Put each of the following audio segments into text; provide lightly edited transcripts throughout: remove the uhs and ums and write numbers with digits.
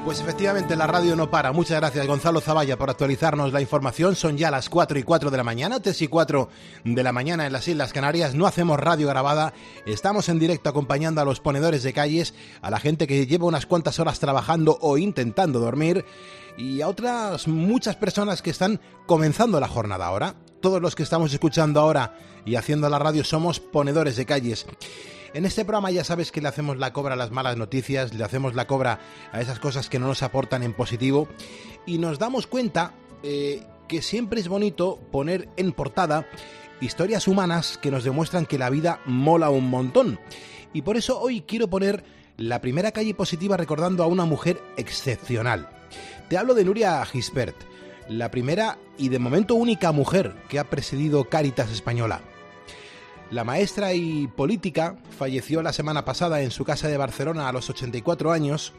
Pues efectivamente la radio no para. Muchas gracias, Gonzalo Zavalla, por actualizarnos la información. Son ya las 4:04 de la mañana, 3:04 de la mañana en las Islas Canarias. No hacemos radio grabada, estamos en directo acompañando a los ponedores de calles, a la gente que lleva unas cuantas horas trabajando o intentando dormir, y a otras muchas personas que están comenzando la jornada ahora. Todos los que estamos escuchando ahora y haciendo la radio somos ponedores de calles. En este programa ya sabes que le hacemos la cobra a las malas noticias, le hacemos la cobra a esas cosas que no nos aportan en positivo, y nos damos cuenta que siempre es bonito poner en portada historias humanas que nos demuestran que la vida mola un montón. Y por eso hoy quiero poner la primera calle positiva recordando a una mujer excepcional. Te hablo de Núria Gispert, la primera y de momento única mujer que ha presidido Cáritas Española. La maestra y política falleció la semana pasada en su casa de Barcelona a los 84 años,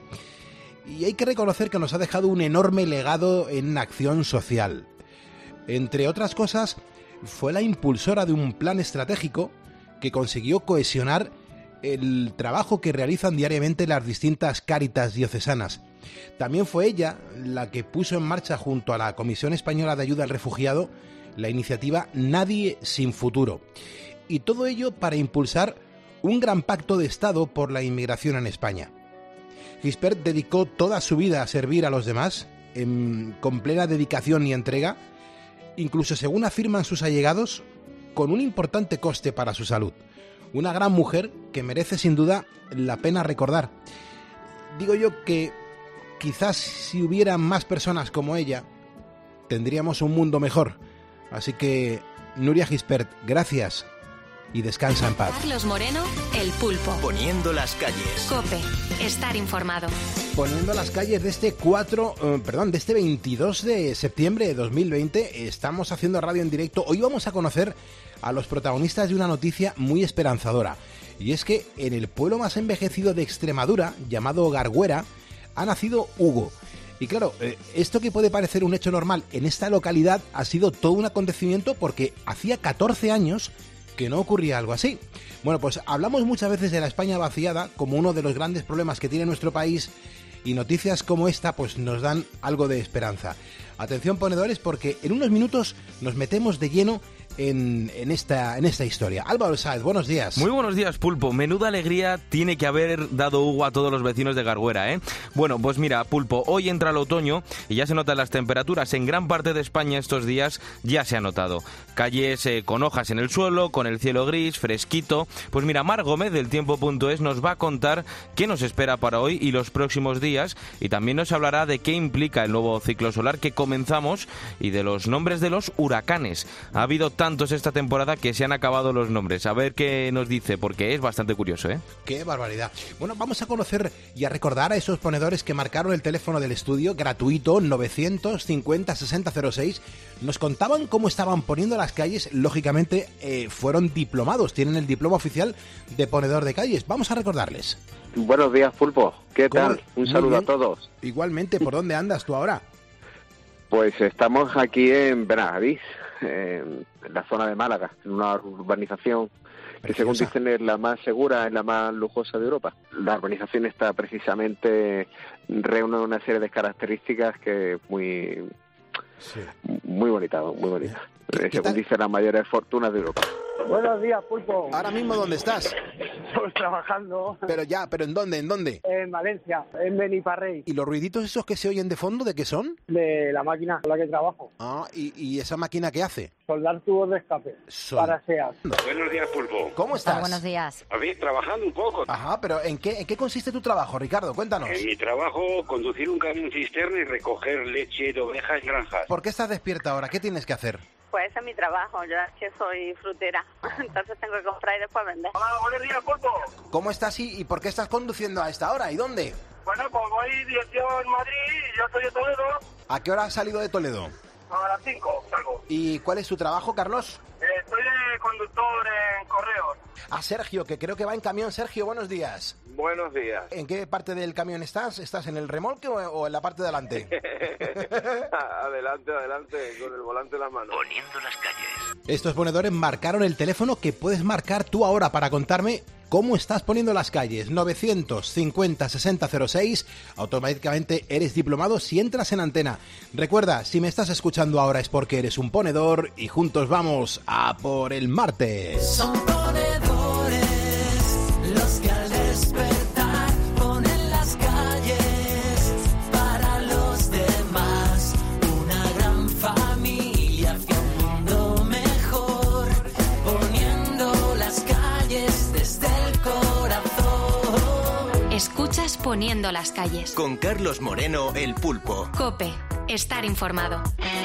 y hay que reconocer que nos ha dejado un enorme legado en acción social. Entre otras cosas, fue la impulsora de un plan estratégico que consiguió cohesionar el trabajo que realizan diariamente las distintas cáritas diocesanas. También fue ella la que puso en marcha, junto a la Comisión Española de Ayuda al Refugiado, la iniciativa Nadie sin Futuro. Y todo ello para impulsar un gran pacto de Estado por la inmigración en España. Gispert dedicó toda su vida a servir a los demás, con plena dedicación y entrega, incluso según afirman sus allegados, con un importante coste para su salud. Una gran mujer que merece sin duda la pena recordar. Digo yo que quizás si hubiera más personas como ella, tendríamos un mundo mejor. Así que, Núria Gispert, gracias. Y descansa en paz. Carlos Moreno, El Pulpo. Poniendo las calles. COPE. Estar informado. Poniendo las calles de este 22 de septiembre de 2020. Estamos haciendo radio en directo. Hoy vamos a conocer a los protagonistas de una noticia muy esperanzadora. Y es que en el pueblo más envejecido de Extremadura, llamado Garguera, ha nacido Hugo. Y claro, esto que puede parecer un hecho normal en esta localidad ha sido todo un acontecimiento, porque hacía 14 años que no ocurría algo así. Bueno, pues hablamos muchas veces de la España vaciada como uno de los grandes problemas que tiene nuestro país, y noticias como esta pues nos dan algo de esperanza. Atención, ponedores, porque en unos minutos nos metemos de lleno en esta historia. Álvaro Sáez, buenos días. Muy buenos días, Pulpo. Menuda alegría tiene que haber dado Hugo a todos los vecinos de Garguera, ¿eh? Bueno, pues mira, Pulpo, hoy entra el otoño y ya se notan las temperaturas. En gran parte de España estos días ya se ha notado. Calles con hojas en el suelo, con el cielo gris, fresquito. Pues mira, Mar Gómez del Tiempo.es nos va a contar qué nos espera para hoy y los próximos días, y también nos hablará de qué implica el nuevo ciclo solar que comenzamos y de los nombres de los huracanes. Ha habido tantos esta temporada que se han acabado los nombres. A ver qué nos dice, porque es bastante curioso, ¿eh? ¡Qué barbaridad! Bueno, vamos a conocer y a recordar a esos ponedores que marcaron el teléfono del estudio, gratuito, 950-6006. Nos contaban cómo estaban poniendo las calles. Lógicamente, fueron diplomados, tienen el diploma oficial de ponedor de calles. Vamos a recordarles. Buenos días, Pulpo. ¿Qué tal? Un saludo a todos. Igualmente, ¿por dónde andas tú ahora? Pues estamos aquí en Benavís, en la zona de Málaga, en una urbanización que, según dicen, es la más segura, es la más lujosa de Europa. La urbanización está precisamente, reúne una serie de características que muy bonita, muy bonita. Según dicen, las mayores fortunas de Europa. Buenos días, Pulpo. ¿Ahora mismo dónde estás? Pues trabajando. ¿Pero ¿en dónde? ¿En dónde? En Valencia, en Beniparrey. ¿Y los ruiditos esos que se oyen de fondo, de qué son? De la máquina con la que trabajo. Ah, ¿y esa máquina qué hace? Soldar tubos de escape para SEAT. Buenos días, Pulpo. ¿Cómo estás? Hola, buenos días. A ver, trabajando un poco. Ajá, pero ¿en qué consiste tu trabajo, Ricardo? Cuéntanos. En mi trabajo, conducir un camión cisterna y recoger leche de ovejas en granjas. ¿Por qué estás despierta ahora? ¿Qué tienes que hacer? Pues ese es mi trabajo, yo es que soy frutera, entonces tengo que comprar y después vender. Hola, buenos días, Pulpo. ¿Cómo estás y por qué estás conduciendo a esta hora? ¿Y dónde? Bueno, pues voy dirección Madrid y yo soy de Toledo. ¿A qué hora has salido de Toledo? A las 5 salgo. ¿Y cuál es tu trabajo, Carlos? Estoy de conductor en correos. a Sergio, que creo que va en camión. Sergio, buenos días. Buenos días. ¿En qué parte del camión estás? ¿Estás en el remolque o en la parte de adelante? Adelante, con el volante en la mano. Poniendo las calles. Estos ponedores marcaron el teléfono que puedes marcar tú ahora para contarme cómo estás poniendo las calles. 950-6006. Automáticamente eres diplomado si entras en antena. Recuerda, si me estás escuchando ahora es porque eres un ponedor y juntos vamos a por el martes. Son ponedores los que al despertar ponen las calles para los demás. Una gran familia hacia un mundo mejor, poniendo las calles desde el corazón. Escuchas Poniendo las calles. Con Carlos Moreno, el Pulpo. COPE. Estar informado.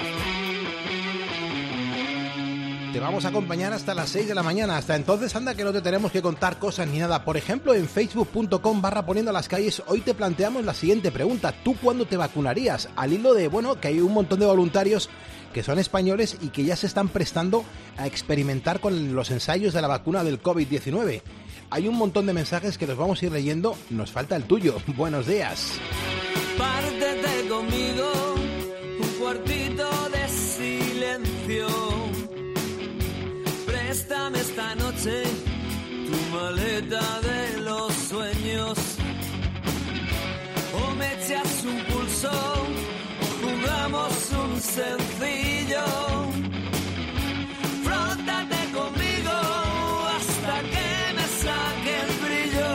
Te vamos a acompañar hasta las 6 de la mañana. Hasta entonces, anda que no te tenemos que contar cosas ni nada. Por ejemplo, en facebook.com/poniendo las calles, hoy te planteamos la siguiente pregunta. ¿Tú cuándo te vacunarías? Al hilo de, que hay un montón de voluntarios que son españoles y que ya se están prestando a experimentar con los ensayos de la vacuna del COVID-19. Hay un montón de mensajes que los vamos a ir leyendo. Nos falta el tuyo. Buenos días. Pártete conmigo, un cuartito de silencio. Préstame esta noche tu maleta de los sueños. O me echas un pulso, o jugamos un sencillo. Frótate conmigo hasta que me saque el brillo.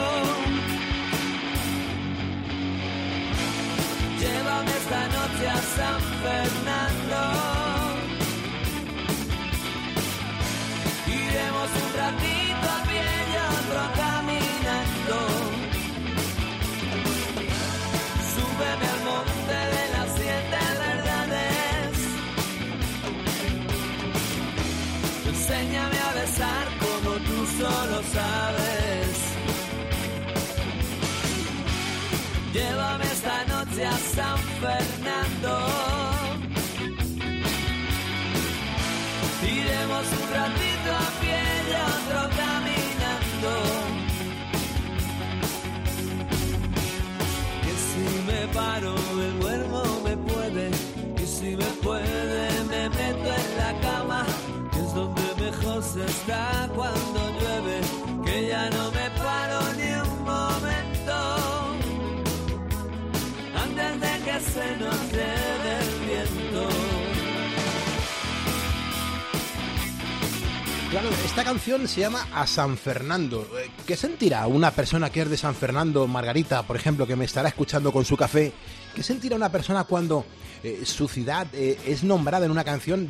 Llévame esta noche a San Fernando. Iremos un ratito a pie y otro caminando. Súbeme al monte de las 7 verdades. Enséñame a besar como tú solo sabes. Llévame esta noche a San Fernando. Iremos un ratito a pie y otro caminando. Que si me paro el cuerpo me puede, y si me puede me meto en la cama, que es donde mejor se está cuando llueve, que ya no me paro ni un momento, antes de que se nos lleve el viento. Claro, esta canción se llama A San Fernando. ¿Qué sentirá una persona que es de San Fernando, Margarita, por ejemplo, que me estará escuchando con su café? ¿Qué sentirá una persona cuando su ciudad es nombrada en una canción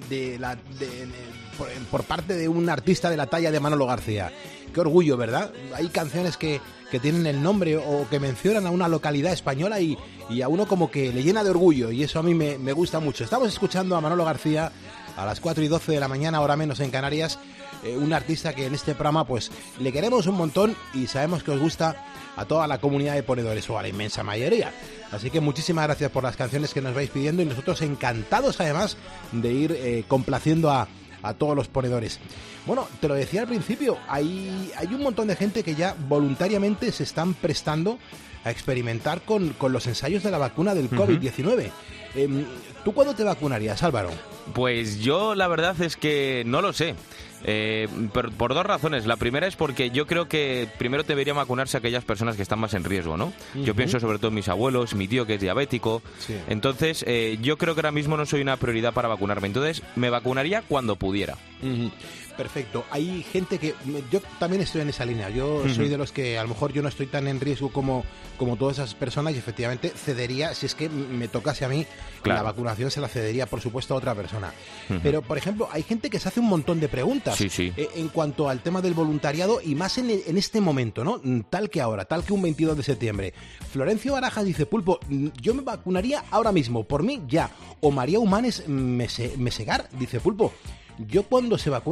por parte de un artista de la talla de Manolo García? Qué orgullo, ¿verdad? Hay canciones que tienen el nombre o que mencionan a una localidad española y a uno como que le llena de orgullo, y eso a mí me gusta mucho. Estamos escuchando a Manolo García a las 4:12 de la mañana, hora menos en Canarias, un artista que en este programa pues le queremos un montón y sabemos que os gusta a toda la comunidad de ponedores, o a la inmensa mayoría. Así que muchísimas gracias por las canciones que nos vais pidiendo, y nosotros encantados además de ir complaciendo a todos los ponedores. Bueno, te lo decía al principio, hay un montón de gente que ya voluntariamente se están prestando a experimentar con los ensayos de la vacuna del COVID-19. ¿Tú cuándo te vacunarías, Álvaro? Pues yo la verdad es que no lo sé. Por dos razones. La primera es porque yo creo que primero deberían vacunarse aquellas personas que están más en riesgo, ¿no? Yo pienso sobre todo en mis abuelos, mi tío que es diabético. Sí. Entonces, yo creo que ahora mismo no soy una prioridad para vacunarme. Entonces, me vacunaría cuando pudiera. Perfecto. Hay gente que... Yo también estoy en esa línea. Yo soy de los que a lo mejor yo no estoy tan en riesgo como todas esas personas, y efectivamente cedería, si es que me tocase a mí, claro, la vacunación se la cedería, por supuesto, a otra persona. Pero, por ejemplo, hay gente que se hace un montón de preguntas en cuanto al tema del voluntariado, y más en este momento, ¿no? Tal que ahora, tal que un 22 de septiembre. Florencio Barajas dice: Pulpo, yo me vacunaría ahora mismo, por mí ya. O María Humanes Mesegar dice: Pulpo, yo cuando se vacunen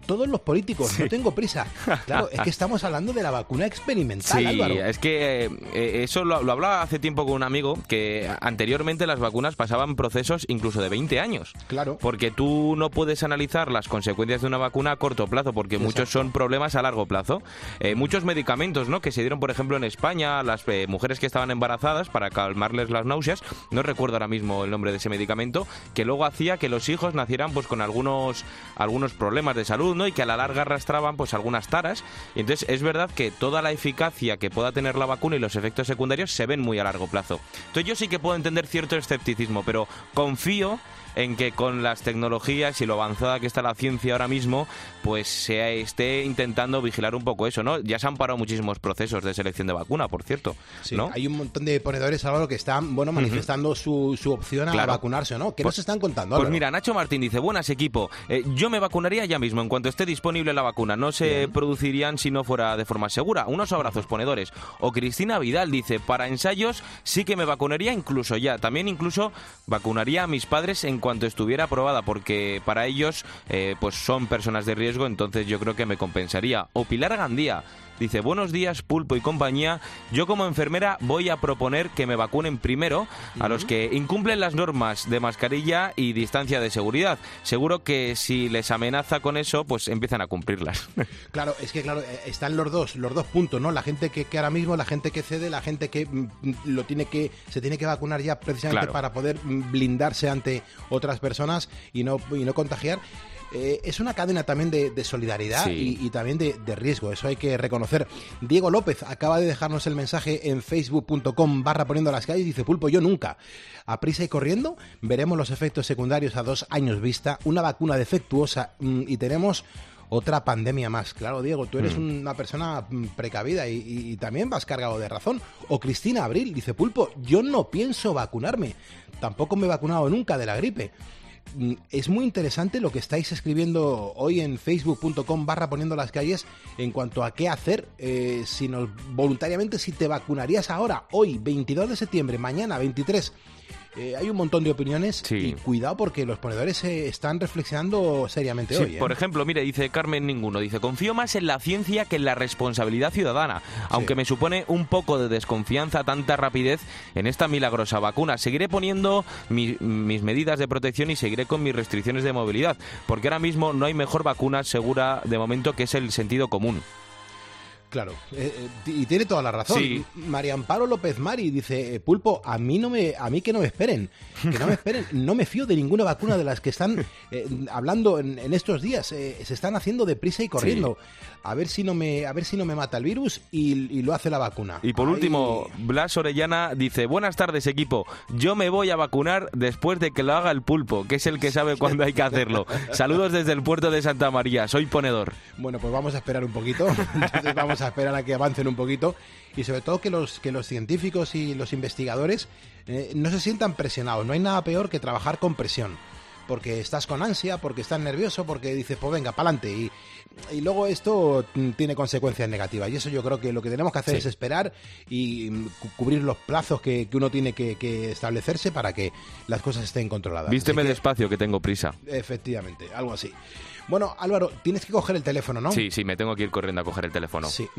todos los políticos, no tengo prisa. Claro, es que estamos hablando de la vacuna experimental, sí, Álvaro. Es que eso lo hablaba hace tiempo con un amigo, que anteriormente las vacunas pasaban procesos incluso de 20 años. Claro. Porque tú no puedes analizar las consecuencias de una vacuna a corto plazo, porque muchos son problemas a largo plazo. Muchos medicamentos, ¿no?, que se dieron, por ejemplo, en España a las mujeres que estaban embarazadas para calmarles las náuseas, no recuerdo ahora mismo el nombre de ese medicamento, que luego hacía que los hijos nacieran pues con algunos problemas de salud, ¿no?, y que a la larga arrastraban pues algunas taras. Y entonces es verdad que toda la eficacia que pueda tener la vacuna y los efectos secundarios se ven muy a largo plazo. Entonces yo sí que puedo entender cierto escepticismo, pero confío en que con las tecnologías y lo avanzada que está la ciencia ahora mismo, pues se esté intentando vigilar un poco eso, ¿no? Ya se han parado muchísimos procesos de selección de vacuna, por cierto, sí, ¿no? Hay un montón de ponedores, Álvaro, que están, manifestando su opción a vacunarse, ¿no? ¿Qué nos están contando, Álvaro? Pues mira, Nacho Martín dice, buenas equipo, yo me vacunaría ya mismo, en cuanto esté disponible la vacuna, no se producirían si no fuera de forma segura. Unos abrazos, ponedores. O Cristina Vidal dice, para ensayos sí que me vacunaría incluso ya, también incluso vacunaría a mis padres en cuanto estuviera aprobada, porque para ellos pues son personas de riesgo, entonces yo creo que me compensaría. O Pilar Gandía dice, buenos días, Pulpo y compañía, yo como enfermera voy a proponer que me vacunen primero a los que incumplen las normas de mascarilla y distancia de seguridad. Seguro que si les amenaza con eso, pues empiezan a cumplirlas. Claro, es que están los dos puntos, ¿no? La gente que ahora mismo, la gente que cede, la gente que se tiene que vacunar ya precisamente para poder blindarse ante otras personas y no contagiar. Es una cadena también de solidaridad y también de riesgo, eso hay que reconocer. Diego López acaba de dejarnos el mensaje en facebook.com/poniendo las calles, dice, Pulpo, yo nunca. A prisa y corriendo, veremos los efectos secundarios a 2 años vista, una vacuna defectuosa y tenemos otra pandemia más. Claro, Diego, tú eres una persona precavida y también vas cargado de razón. O Cristina Abril dice, Pulpo, yo no pienso vacunarme, tampoco me he vacunado nunca de la gripe. Es muy interesante lo que estáis escribiendo hoy en facebook.com/poniendo las calles en cuanto a qué hacer voluntariamente, si te vacunarías ahora, hoy 22 de septiembre, mañana 23. Hay un montón de opiniones y cuidado porque los ponedores están reflexionando seriamente hoy. Por ejemplo, mire, dice Carmen Ninguno, dice, confío más en la ciencia que en la responsabilidad ciudadana, aunque me supone un poco de desconfianza tanta rapidez en esta milagrosa vacuna. Seguiré poniendo mis medidas de protección y seguiré con mis restricciones de movilidad, porque ahora mismo no hay mejor vacuna segura de momento, que es el sentido común. Claro, y tiene toda la razón. Sí. María Amparo López Mari dice, Pulpo, a mí que no me esperen, no me fío de ninguna vacuna de las que están hablando en estos días, se están haciendo deprisa y corriendo. A ver si no me mata el virus y lo hace la vacuna. Y por último, Blas Orellana dice, buenas tardes, equipo, yo me voy a vacunar después de que lo haga el Pulpo, que es el que sabe cuándo hay que hacerlo. Saludos desde el puerto de Santa María, soy ponedor. Bueno, pues vamos a esperar un poquito, entonces vamos a esperar a que avancen un poquito y sobre todo que los científicos y los investigadores no se sientan presionados. No hay nada peor que trabajar con presión, porque estás con ansia, porque estás nervioso, porque dices, pues venga, pa'lante, y luego esto tiene consecuencias negativas, y eso yo creo que lo que tenemos que hacer es esperar y cubrir los plazos que uno tiene que establecerse para que las cosas estén controladas. Vísteme despacio, que tengo prisa. Efectivamente, algo así. Bueno, Álvaro, tienes que coger el teléfono, ¿no? Sí, me tengo que ir corriendo a coger el teléfono. Sí,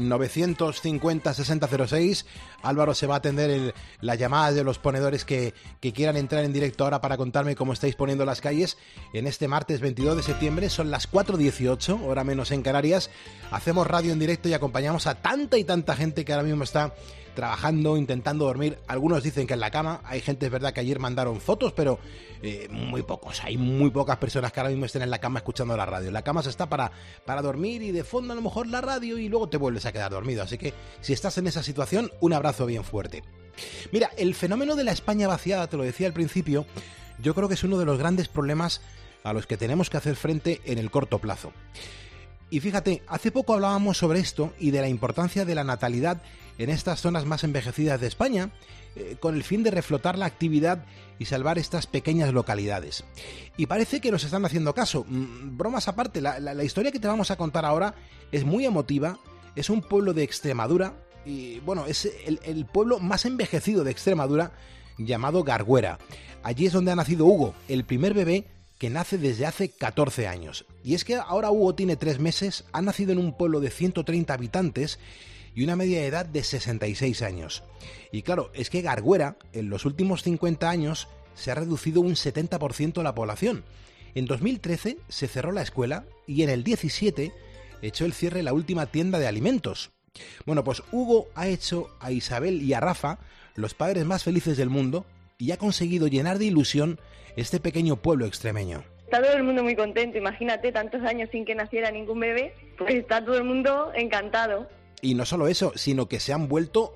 950-6006. Álvaro se va a atender las llamadas de los ponedores que quieran entrar en directo ahora para contarme cómo estáis poniendo las calles en este martes 22 de septiembre. Son las 4:18, hora menos en Canarias. Hacemos radio en directo y acompañamos a tanta y tanta gente que ahora mismo está trabajando, intentando dormir. Algunos dicen que en la cama. Hay gente, es verdad, que ayer mandaron fotos, pero muy pocos. Hay muy pocas personas que ahora mismo estén en la cama escuchando la radio. La cama se está para dormir y de fondo a lo mejor la radio y luego te vuelves a quedar dormido. Así que si estás en esa situación, un abrazo bien fuerte. Mira, el fenómeno de la España vaciada, te lo decía al principio, yo creo que es uno de los grandes problemas a los que tenemos que hacer frente en el corto plazo. Y fíjate, hace poco hablábamos sobre esto y de la importancia de la natalidad en estas zonas más envejecidas de España, con el fin de reflotar la actividad y salvar estas pequeñas localidades. Y parece que nos están haciendo caso. Bromas aparte, la historia que te vamos a contar ahora es muy emotiva. Es un pueblo de Extremadura, y bueno, es el pueblo más envejecido de Extremadura, llamado Garguera. Allí es donde ha nacido Hugo, el primer bebé que nace desde hace 14 años. Y es que ahora Hugo tiene 3 meses, ha nacido en un pueblo de 130 habitantes y una media de edad de 66 años. Y claro, es que Garguera, en los últimos 50 años, se ha reducido un 70% la población. En 2013 se cerró la escuela y en el 17 echó el cierre la última tienda de alimentos. Bueno, pues Hugo ha hecho a Isabel y a Rafa los padres más felices del mundo y ha conseguido llenar de ilusión este pequeño pueblo extremeño. Está todo el mundo muy contento, imagínate, tantos años sin que naciera ningún bebé, pues está todo el mundo encantado. Y no solo eso, sino que se han vuelto,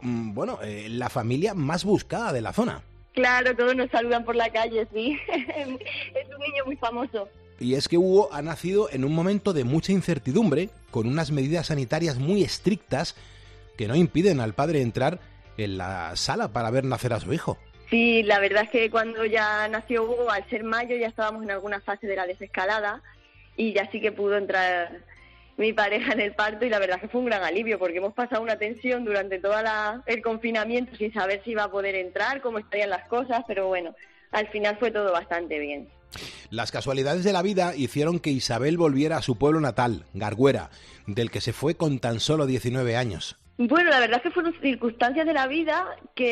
la familia más buscada de la zona. Claro, todos nos saludan por la calle, sí. Es un niño muy famoso. Y es que Hugo ha nacido en un momento de mucha incertidumbre, con unas medidas sanitarias muy estrictas que no impiden al padre entrar en la sala para ver nacer a su hijo. Sí, la verdad es que cuando ya nació Hugo, al ser mayo, ya estábamos en alguna fase de la desescalada y ya sí que pudo entrar mi pareja en el parto y la verdad es que fue un gran alivio porque hemos pasado una tensión durante todo el confinamiento sin saber si iba a poder entrar, cómo estarían las cosas, pero bueno, al final fue todo bastante bien. Las casualidades de la vida hicieron que Isabel volviera a su pueblo natal, Garguera, del que se fue con tan solo 19 años. Bueno, la verdad es que fueron circunstancias de la vida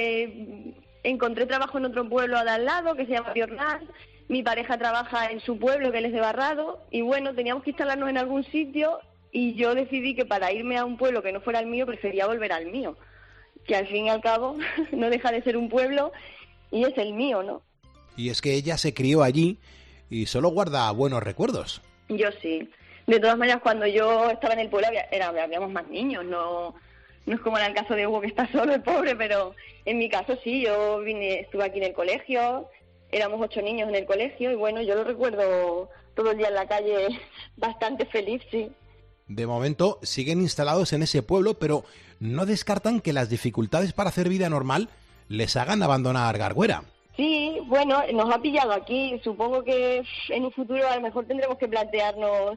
que encontré trabajo en otro pueblo de al lado que se llama Piornal. Mi pareja trabaja en su pueblo, que él es de Barrado, y bueno, teníamos que instalarnos en algún sitio y yo decidí que para irme a un pueblo que no fuera el mío prefería volver al mío, que al fin y al cabo no deja de ser un pueblo y es el mío, ¿no? Y es que ella se crió allí y solo guarda buenos recuerdos. Yo sí. De todas maneras, cuando yo estaba en el pueblo habíamos más niños, no es como en el caso de Hugo que está solo, el pobre, pero en mi caso sí, yo estuve aquí en el colegio, éramos 8 niños en el colegio y bueno, yo lo recuerdo todo el día en la calle bastante feliz, sí. De momento siguen instalados en ese pueblo, pero no descartan que las dificultades para hacer vida normal les hagan abandonar Garguera. Sí, bueno, nos ha pillado aquí. Supongo que en un futuro a lo mejor tendremos que plantearnos.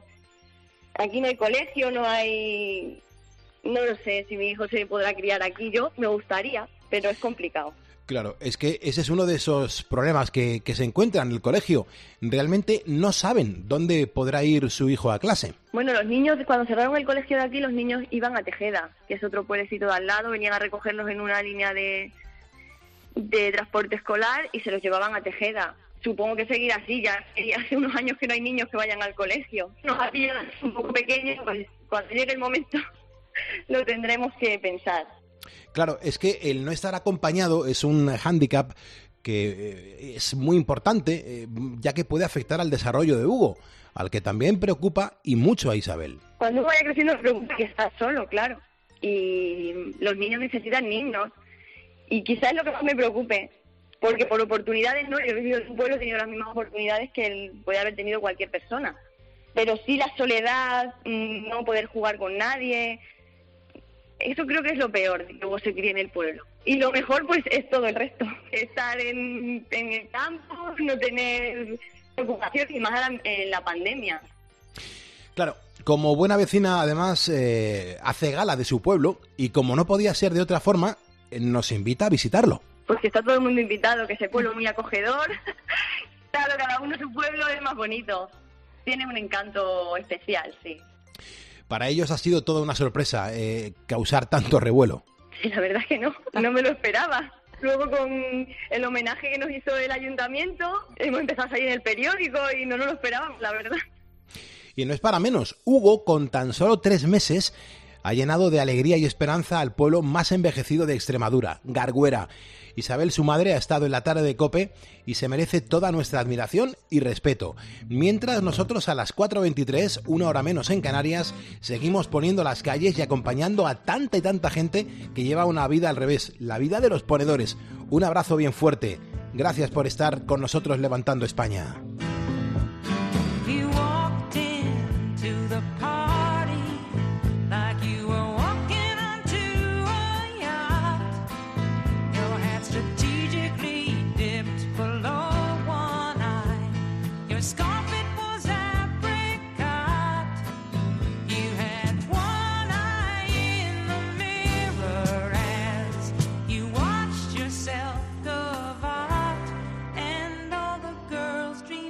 Aquí no hay colegio, no lo sé si mi hijo se podrá criar aquí. Yo me gustaría, pero es complicado. Claro, es que ese es uno de esos problemas que se encuentran en el colegio. Realmente no saben dónde podrá ir su hijo a clase. Bueno, los niños, cuando cerraron el colegio de aquí, los niños iban a Tejeda, que es otro pueblecito de al lado, venían a recogerlos en una línea de transporte escolar y se los llevaban a Tejeda. Supongo que seguirá así, ya hace unos años que no hay niños que vayan al colegio. Nos ha pillado un poco pequeños, pues cuando llegue el momento lo tendremos que pensar. Claro, es que el no estar acompañado es un hándicap que es muy importante, ya que puede afectar al desarrollo de Hugo, al que también preocupa y mucho a Isabel. Cuando Hugo vaya creciendo nos preocupa que está solo, claro, y los niños necesitan niños, y quizás es lo que más me preocupe, porque por oportunidades no, yo he vivido en un pueblo, he tenido las mismas oportunidades que él puede haber tenido cualquier persona, pero sí la soledad, no poder jugar con nadie. Eso creo que es lo peor, que luego se críe en el pueblo. Y lo mejor, pues, es todo el resto. Estar en el campo, no tener preocupaciones, y más en la pandemia. Claro, como buena vecina, además, hace gala de su pueblo, y como no podía ser de otra forma, nos invita a visitarlo. Pues que está todo el mundo invitado, que ese pueblo es muy acogedor. Claro, cada uno su pueblo es más bonito. Tiene un encanto especial, sí. Para ellos ha sido toda una sorpresa causar tanto revuelo. Sí, la verdad es que no me lo esperaba. Luego con el homenaje que nos hizo el ayuntamiento, hemos empezado a salir en el periódico y no nos lo esperábamos, la verdad. Y no es para menos, Hugo, con tan solo 3 meses, ha llenado de alegría y esperanza al pueblo más envejecido de Extremadura, Garguera. Isabel, su madre, ha estado en la tarde de COPE y se merece toda nuestra admiración y respeto. Mientras nosotros a las 4:23, 1 hora menos en Canarias, seguimos poniendo las calles y acompañando a tanta y tanta gente que lleva una vida al revés, la vida de los ponedores. Un abrazo bien fuerte. Gracias por estar con nosotros levantando España. Dream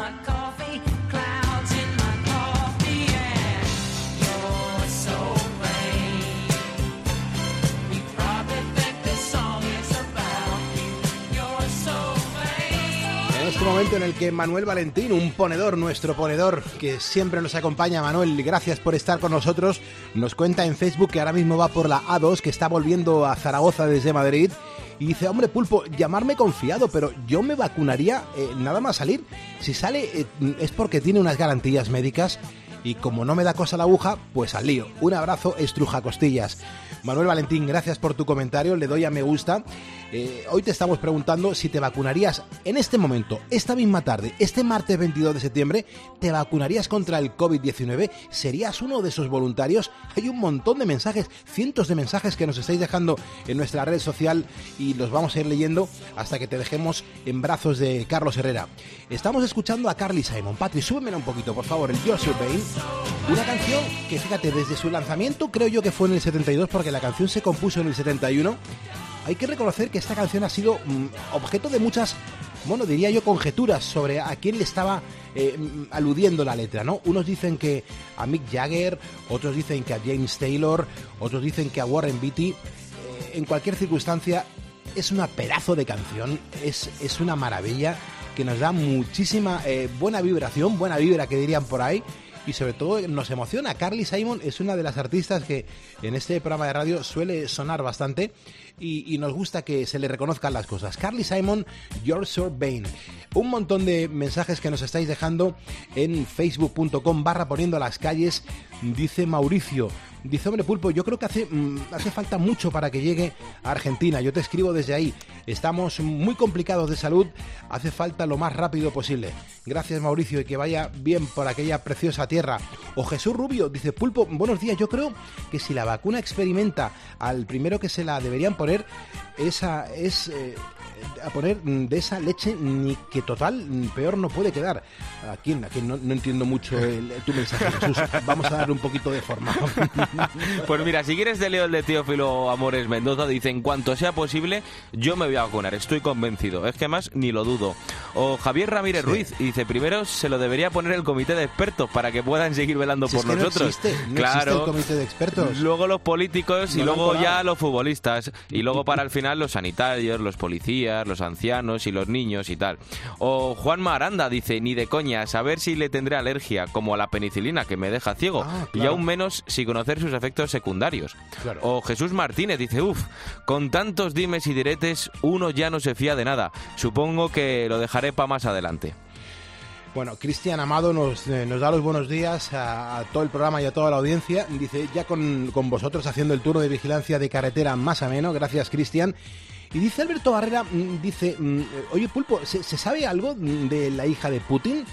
Momento en el que Manuel Valentín, un ponedor, nuestro ponedor, que siempre nos acompaña. Manuel, gracias por estar con nosotros. Nos cuenta en Facebook que ahora mismo va por la A2, que está volviendo a Zaragoza desde Madrid. Y dice, hombre, Pulpo, llamarme confiado, pero yo me vacunaría nada más salir. Si sale es porque tiene unas garantías médicas y como no me da cosa la aguja, pues al lío. Un abrazo, estruja costillas. Manuel Valentín, gracias por tu comentario, le doy a me gusta. Hoy te estamos preguntando si te vacunarías en este momento, esta misma tarde, este martes 22 de septiembre, ¿te vacunarías contra el COVID-19? ¿Serías uno de esos voluntarios? Hay un montón de mensajes, cientos de mensajes que nos estáis dejando en nuestra red social y los vamos a ir leyendo hasta que te dejemos en brazos de Carlos Herrera. Estamos escuchando a Carly Simon. Patri, súbemela un poquito, por favor, el You're So Vain. Una canción que, fíjate, desde su lanzamiento, creo yo que fue en el 72, porque la canción se compuso en el 71. Hay que reconocer que esta canción ha sido objeto de muchas, bueno, diría yo, conjeturas sobre a quién le estaba aludiendo la letra, ¿no? Unos dicen que a Mick Jagger, otros dicen que a James Taylor, otros dicen que a Warren Beatty. En cualquier circunstancia, es una pedazo de canción, es una maravilla que nos da muchísima buena vibración, buena vibra que dirían por ahí. Y sobre todo nos emociona. Carly Simon es una de las artistas que en este programa de radio suele sonar bastante y nos gusta que se le reconozcan las cosas. Carly Simon, You're So Vain. Un montón de mensajes que nos estáis dejando en facebook.com/poniendo las calles. Dice Mauricio, dice, hombre, Pulpo, yo creo que hace falta mucho para que llegue a Argentina. Yo te escribo desde ahí. Estamos muy complicados de salud. Hace falta lo más rápido posible. Gracias, Mauricio, y que vaya bien por aquella preciosa tierra. O Jesús Rubio dice, Pulpo, buenos días. Yo creo que si la vacuna experimenta al primero que se la deberían poner, a poner de esa leche, ni que total peor no puede quedar. ¿A quién? No entiendo mucho tu mensaje, Jesús. Vamos a darle un poquito de forma. Pues mira, si quieres te leo el de Teófilo Amores Mendoza. Dice, en cuanto sea posible, yo me voy a vacunar, estoy convencido. Es que más ni lo dudo. O Javier Ramírez Ruiz dice, primero se lo debería poner el comité de expertos para que puedan seguir velando por nosotros. No existe el comité de expertos. Luego los políticos y luego ya los futbolistas. Y luego para el final los sanitarios, los policías, los ancianos y los niños y tal. O Juanma Aranda dice, ni de coña, a saber si le tendré alergia, como a la penicilina, que me deja ciego. Claro. Y aún menos si conocer sus efectos secundarios. Claro. O Jesús Martínez dice, con tantos dimes y diretes, uno ya no se fía de nada. Supongo que lo dejaré para más adelante. Bueno, Cristian Amado nos da los buenos días a todo el programa y a toda la audiencia. Dice, ya con vosotros haciendo el turno de vigilancia de carretera más ameno. Gracias, Cristian. Y dice Alberto Barrera, dice, oye, Pulpo, ¿se sabe algo de la hija de Putin?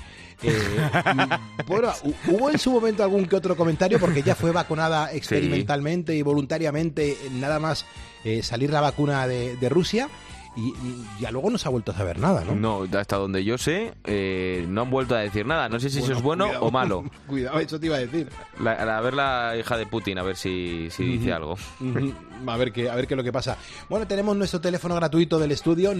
Bueno, hubo en su momento algún que otro comentario, porque ya fue vacunada experimentalmente y voluntariamente, nada más salir la vacuna de Rusia. Y ya luego no se ha vuelto a saber nada, ¿no? No, hasta donde yo sé, no han vuelto a decir nada. No sé si eso es bueno o malo. Cuidado, eso te iba a decir. A ver la hija de Putin, a ver si dice algo. A ver qué es lo que pasa. Bueno, tenemos nuestro teléfono gratuito del estudio,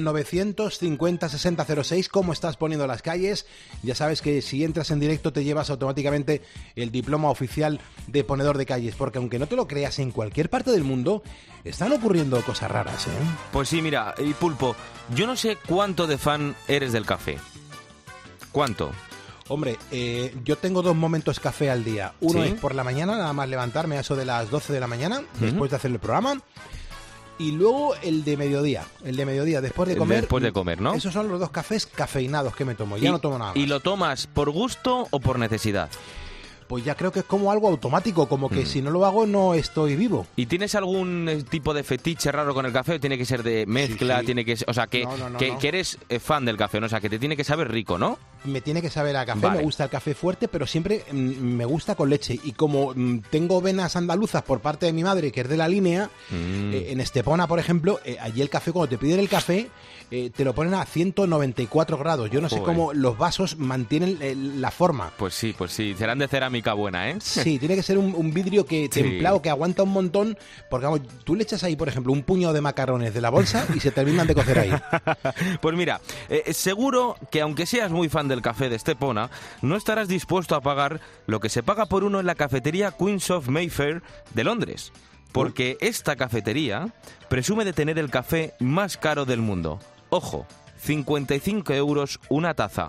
950-6006. ¿Cómo estás poniendo las calles? Ya sabes que si entras en directo te llevas automáticamente el diploma oficial de ponedor de calles, porque aunque no te lo creas, en cualquier parte del mundo están ocurriendo cosas raras, ¿eh? Pues sí, mira, y Pulpo, yo no sé cuánto de fan eres del café. ¿Cuánto? Hombre, yo tengo 2 momentos café al día. Uno es por la mañana, nada más levantarme a eso de las 12 de la mañana, después de hacer el programa. Y luego el de mediodía, después de comer. Después de comer, ¿no? Esos son los 2 cafés cafeinados que me tomo, ya no tomo nada más. ¿Y lo tomas por gusto o por necesidad? Pues ya creo que es como algo automático, como que si no lo hago no estoy vivo. ¿Y tienes algún tipo de fetiche raro con el café? ¿Tiene que ser de mezcla? Sí. Tiene que, o sea, que eres fan del café, ¿no? O sea, que te tiene que saber rico, ¿no? Me tiene que saber a café, vale. Me gusta el café fuerte, pero siempre me gusta con leche. Y como tengo venas andaluzas por parte de mi madre, que es de la línea, en Estepona, por ejemplo, allí el café, cuando te piden el café, te lo ponen a 194 grados. Yo no sé cómo los vasos mantienen la forma. Pues sí, serán de cerámica buena, ¿eh? Sí, tiene que ser un vidrio templado, que aguanta un montón, porque vamos, tú le echas ahí, por ejemplo, un puñado de macarrones de la bolsa y se terminan de cocer ahí. Pues mira, seguro que aunque seas muy fan del café de Estepona, no estarás dispuesto a pagar lo que se paga por uno en la cafetería Queens of Mayfair de Londres. Porque esta cafetería presume de tener el café más caro del mundo. Ojo, 55 € una taza.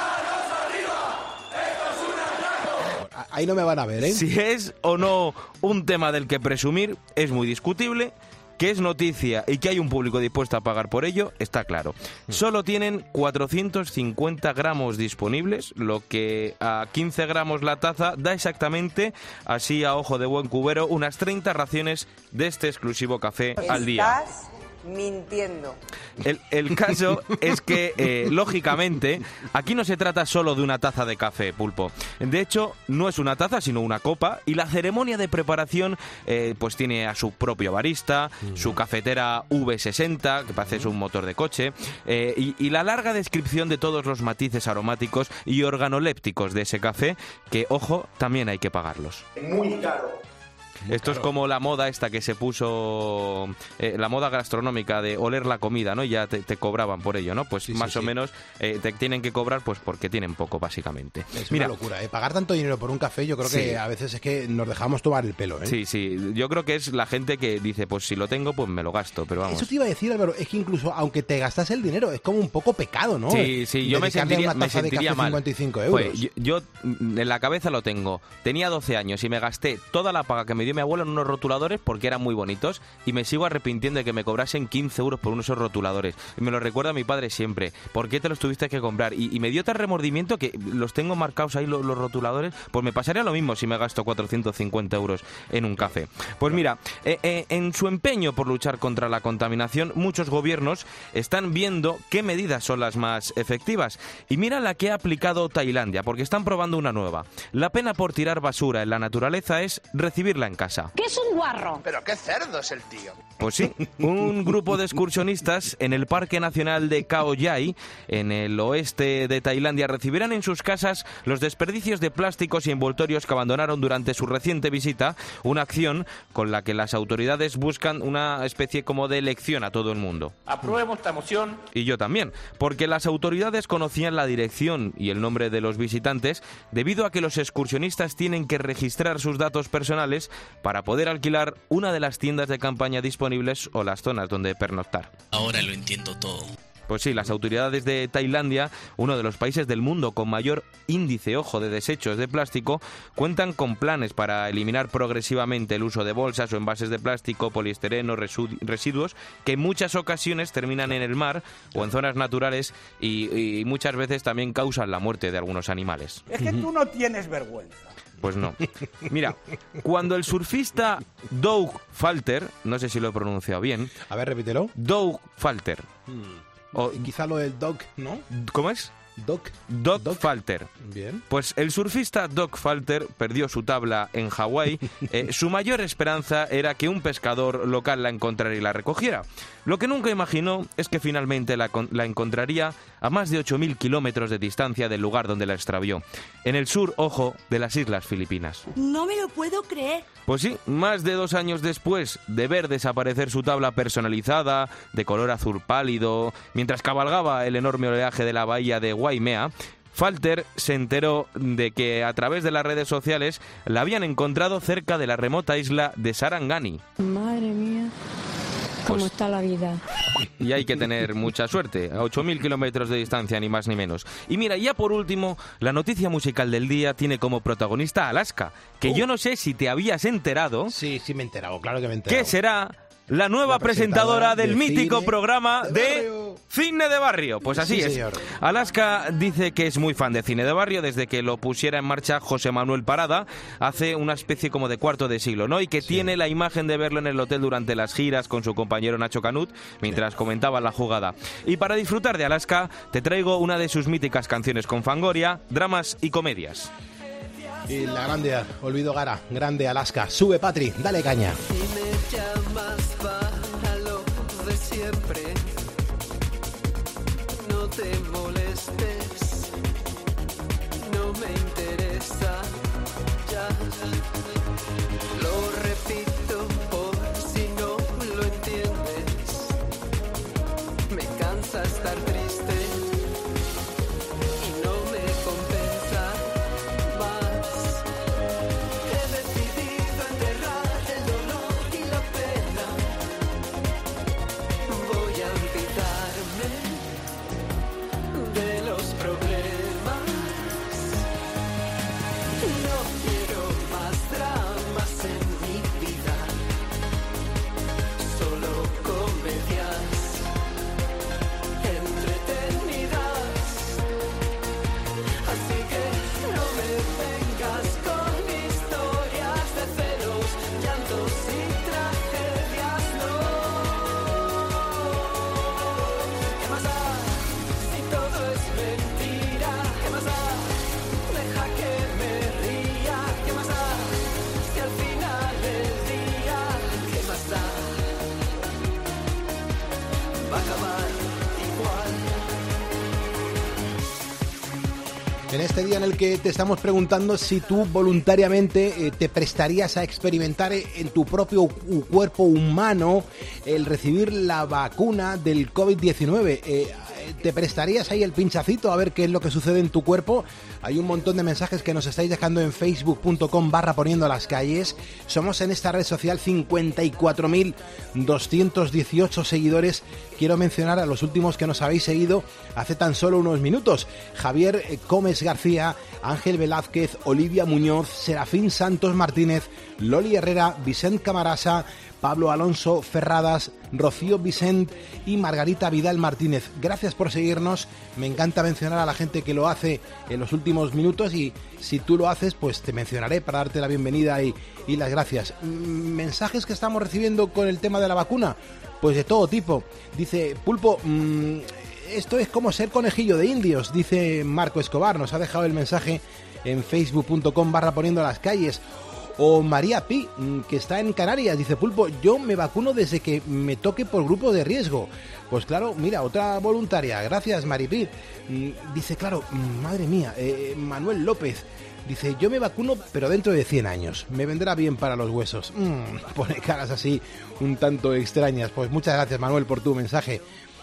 Ahí no me van a ver, ¿eh? Si es o no un tema del que presumir, es muy discutible. Que es noticia y que hay un público dispuesto a pagar por ello, está claro. Solo tienen 450 gramos disponibles, lo que a 15 gramos la taza da exactamente, así a ojo de buen cubero, unas 30 raciones de este exclusivo café al día. Estás mintiendo. El caso es que, lógicamente, aquí no se trata solo de una taza de café, Pulpo. De hecho, no es una taza, sino una copa, y la ceremonia de preparación pues tiene a su propio barista, su cafetera V60, que parece un motor de coche, y la larga descripción de todos los matices aromáticos y organolépticos de ese café, que, ojo, también hay que pagarlos. Muy caro. Esto es como la moda esta que se puso, la moda gastronómica de oler la comida, ¿no? Y ya te cobraban por ello, ¿no? Pues sí, más o menos te tienen que cobrar pues porque tienen poco, básicamente. Es una locura, ¿eh? Pagar tanto dinero por un café, yo creo que a veces es que nos dejamos tomar el pelo, ¿eh? Sí, yo creo que es la gente que dice, pues si lo tengo, pues me lo gasto, pero vamos. Eso te iba a decir, Álvaro, es que incluso aunque te gastas el dinero, es como un poco pecado, ¿no? Sí, yo me sentiría mal. 55 €. Pues yo en la cabeza lo tengo. Tenía 12 años y me gasté toda la paga que me dio mi abuelo en unos rotuladores porque eran muy bonitos y me sigo arrepintiendo de que me cobrasen 15 € por unos rotuladores. Y me lo recuerda mi padre siempre. ¿Por qué te los tuviste que comprar? Y me dio tal remordimiento que los tengo marcados ahí los rotuladores. Pues me pasaría lo mismo si me gasto 450 € en un café. Pues mira, en su empeño por luchar contra la contaminación, muchos gobiernos están viendo qué medidas son las más efectivas. Y mira la que ha aplicado Tailandia, porque están probando una nueva. La pena por tirar basura en la naturaleza es recibirla en casa. ¿Qué es un guarro? Pero qué cerdo es el tío. Pues sí, un grupo de excursionistas en el Parque Nacional de Khao Yai, en el oeste de Tailandia, recibirán en sus casas los desperdicios de plásticos y envoltorios que abandonaron durante su reciente visita, una acción con la que las autoridades buscan una especie como de lección a todo el mundo. Apruebo esta moción. Y yo también, porque las autoridades conocían la dirección y el nombre de los visitantes debido a que los excursionistas tienen que registrar sus datos personales para poder alquilar una de las tiendas de campaña disponibles o las zonas donde pernoctar. Ahora lo entiendo todo. Pues sí, las autoridades de Tailandia, uno de los países del mundo con mayor índice, ojo, de desechos de plástico, cuentan con planes para eliminar progresivamente el uso de bolsas o envases de plástico, poliestireno, residuos que en muchas ocasiones terminan en el mar o en zonas naturales y muchas veces también causan la muerte de algunos animales. Es que tú no tienes vergüenza. Pues no. Mira, cuando el surfista Doug Falter, no sé si lo he pronunciado bien. A ver, repítelo. Doug Falter. O quizá lo del Doug, ¿no? ¿Cómo es? Doug Falter. Bien. Pues el surfista Doug Falter perdió su tabla en Hawái. Su mayor esperanza era que un pescador local la encontrara y la recogiera. Lo que nunca imaginó es que finalmente la encontraría a más de 8.000 kilómetros de distancia del lugar donde la extravió. En el sur, ojo, de las Islas Filipinas. No me lo puedo creer. Pues sí, más de 2 años después de ver desaparecer su tabla personalizada, de color azul pálido, mientras cabalgaba el enorme oleaje de la bahía de Waimea, Falter se enteró de que a través de las redes sociales la habían encontrado cerca de la remota isla de Sarangani. Madre mía, cómo está la vida. Y hay que tener mucha suerte, a 8.000 kilómetros de distancia, ni más ni menos. Y mira, ya por último, la noticia musical del día tiene como protagonista a Alaska, que yo no sé si te habías enterado. Sí, me he enterado, claro que me he enterado. Que será la nueva presentadora del mítico programa de Cine de Barrio. Pues así es. Señor. Alaska dice que es muy fan de Cine de Barrio desde que lo pusiera en marcha José Manuel Parada hace una especie como de cuarto de siglo, ¿no? Y que tiene la imagen de verlo en el hotel durante las giras con su compañero Nacho Canut mientras comentaba la jugada. Y para disfrutar de Alaska te traigo una de sus míticas canciones con Fangoria, Dramas y Comedias. Y la grande, Olvido Gara, grande Alaska. Sube, Patri, dale caña. Si me llamas para lo de siempre, no te molestes, no me interesa, ya lo repito por si no lo entiendes, me cansa estar triste y no me En este día en el que te estamos preguntando si tú voluntariamente te prestarías a experimentar en tu propio cuerpo humano el recibir la vacuna del COVID-19. ¿Te prestarías ahí el pinchacito a ver qué es lo que sucede en tu cuerpo? Hay un montón de mensajes que nos estáis dejando en facebook.com/poniendolascalles. Somos en esta red social 54.218 seguidores. Quiero mencionar a los últimos que nos habéis seguido hace tan solo unos minutos. Javier Gómez García, Ángel Velázquez, Olivia Muñoz, Serafín Santos Martínez, Loli Herrera, Vicent Camarasa, Pablo Alonso Ferradas, Rocío Vicent y Margarita Vidal Martínez. Gracias por seguirnos. Me encanta mencionar a la gente que lo hace en los últimos minutos y si tú lo haces, pues te mencionaré para darte la bienvenida y las gracias. ¿Mensajes que estamos recibiendo con el tema de la vacuna? Pues de todo tipo. Dice Pulpo, esto es como ser conejillo de indios, dice Marco Escobar. Nos ha dejado el mensaje en facebook.com/poniendolascalles. O María Pi, que está en Canarias, dice Pulpo, yo me vacuno desde que me toque por grupo de riesgo. Pues claro, mira, otra voluntaria, gracias María Pi. Dice, claro, madre mía, Manuel López, dice, yo me vacuno pero dentro de 100 años, me vendrá bien para los huesos. Pone caras así un tanto extrañas. Pues muchas gracias Manuel por tu mensaje.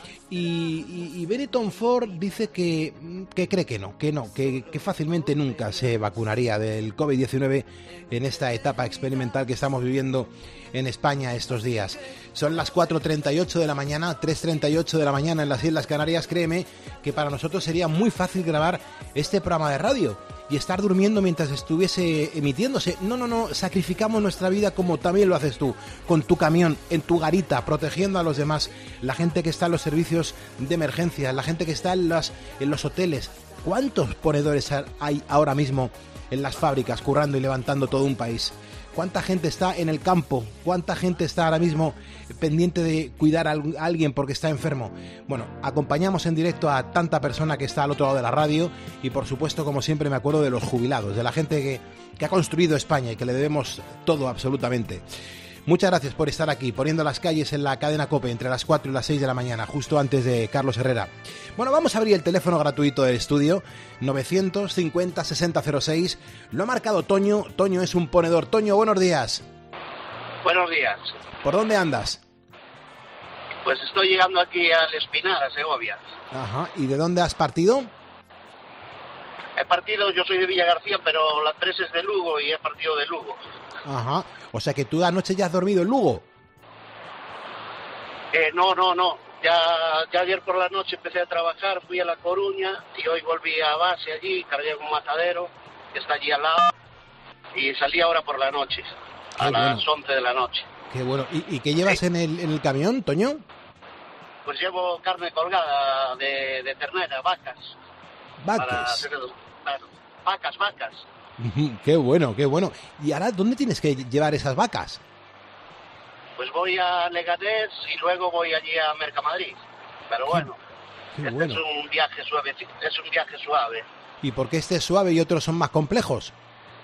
Y Benetton Ford dice que cree que fácilmente nunca se vacunaría del COVID-19 en esta etapa experimental que estamos viviendo en España estos días. Son las 4:38 de la mañana, 3:38 de la mañana en las Islas Canarias. Créeme que para nosotros sería muy fácil grabar este programa de radio y estar durmiendo mientras estuviese emitiéndose. No, sacrificamos nuestra vida como también lo haces tú, con tu camión, en tu garita, protegiendo a los demás, la gente que está en los servicios de emergencia, la gente que está en los hoteles. ¿Cuántos ponedores hay ahora mismo en las fábricas currando y levantando todo un país? ¿Cuánta gente está en el campo? ¿Cuánta gente está ahora mismo pendiente de cuidar a alguien porque está enfermo? Bueno, acompañamos en directo a tanta persona que está al otro lado de la radio y por supuesto, como siempre, me acuerdo de los jubilados, de la gente que ha construido España y que le debemos todo absolutamente. Muchas gracias por estar aquí, poniendo las calles en la cadena COPE entre las 4 y las 6 de la mañana, justo antes de Carlos Herrera. Bueno, vamos a abrir el teléfono gratuito del estudio, 950-6006. Lo ha marcado Toño. Toño es un ponedor. Toño, buenos días. Buenos días. ¿Por dónde andas? Pues estoy llegando aquí al Espinar, a Segovia. Ajá, ¿y de dónde has partido? He partido, yo soy de Villagarcía, pero la empresa es de Lugo y he partido de Lugo. Ajá, o sea que tú anoche ya has dormido en Lugo. No. Ya ayer por la noche empecé a trabajar, fui a La Coruña y hoy volví a base allí, cargué un matadero que está allí al lado y salí ahora por la noche, las 11 de la noche. Qué bueno. ¿Y qué llevas en el camión, Toño? Pues llevo carne colgada de ternera, vacas. ¿Vacas? Vacas. Qué bueno. ¿Y ahora dónde tienes que llevar esas vacas? Pues voy a Leganés y luego voy allí a Mercamadrid. Pero bueno, qué bueno. Es un viaje suave. ¿Y por qué este es suave y otros son más complejos?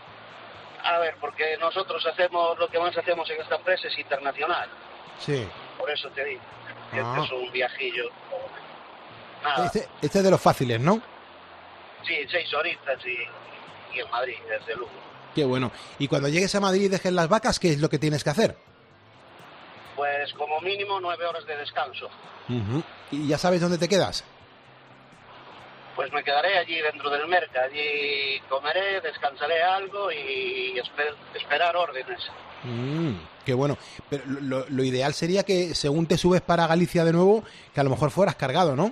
A ver, porque nosotros lo que más hacemos en esta empresa es internacional. Sí. Por eso te digo, que este es un viajillo. Nada. Este es de los fáciles, ¿no? Sí, 6 horitas y en Madrid, desde Lugo. Qué bueno. Y cuando llegues a Madrid y dejes las vacas, ¿qué es lo que tienes que hacer? Pues como mínimo 9 horas de descanso. Uh-huh. ¿Y ya sabes dónde te quedas? Pues me quedaré allí dentro del mercado. Allí comeré, descansaré algo y esperar órdenes. Qué bueno. Pero lo ideal sería que según te subes para Galicia de nuevo, que a lo mejor fueras cargado, ¿no?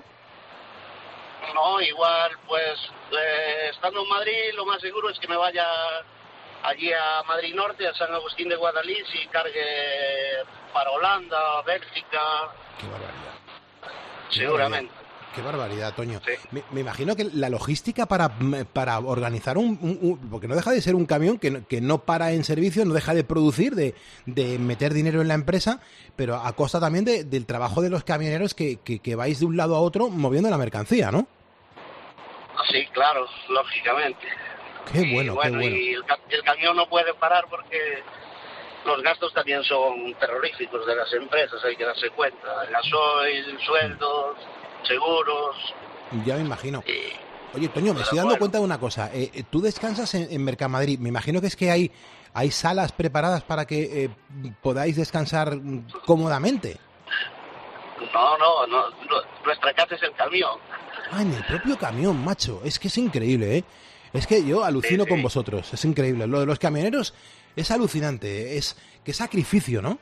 No, igual, pues estando en Madrid, lo más seguro es que me vaya allí a Madrid Norte, a San Agustín de Guadalís y cargue para Holanda, Bélgica. Qué barbaridad. Seguramente. Qué barbaridad, Toño. Sí. Me imagino que la logística para organizar porque no deja de ser un camión que no para en servicio, no deja de producir, de meter dinero en la empresa, pero a costa también del trabajo de los camioneros que vais de un lado a otro moviendo la mercancía, ¿no? Sí, claro, lógicamente. Qué bueno. Y el camión no puede parar porque los gastos también son terroríficos de las empresas, hay que darse cuenta. Gasoil, sueldos, seguros. Ya me imagino. Oye, Toño, me estoy dando cuenta de una cosa. Tú descansas en Mercamadrid. Me imagino que es que hay salas preparadas para que podáis descansar cómodamente. No, nuestra casa es el camión. Ah, en el propio camión, macho. Es que es increíble, ¿eh? Es que yo alucino con vosotros. Es increíble. Lo de los camioneros es alucinante. Qué sacrificio, ¿no?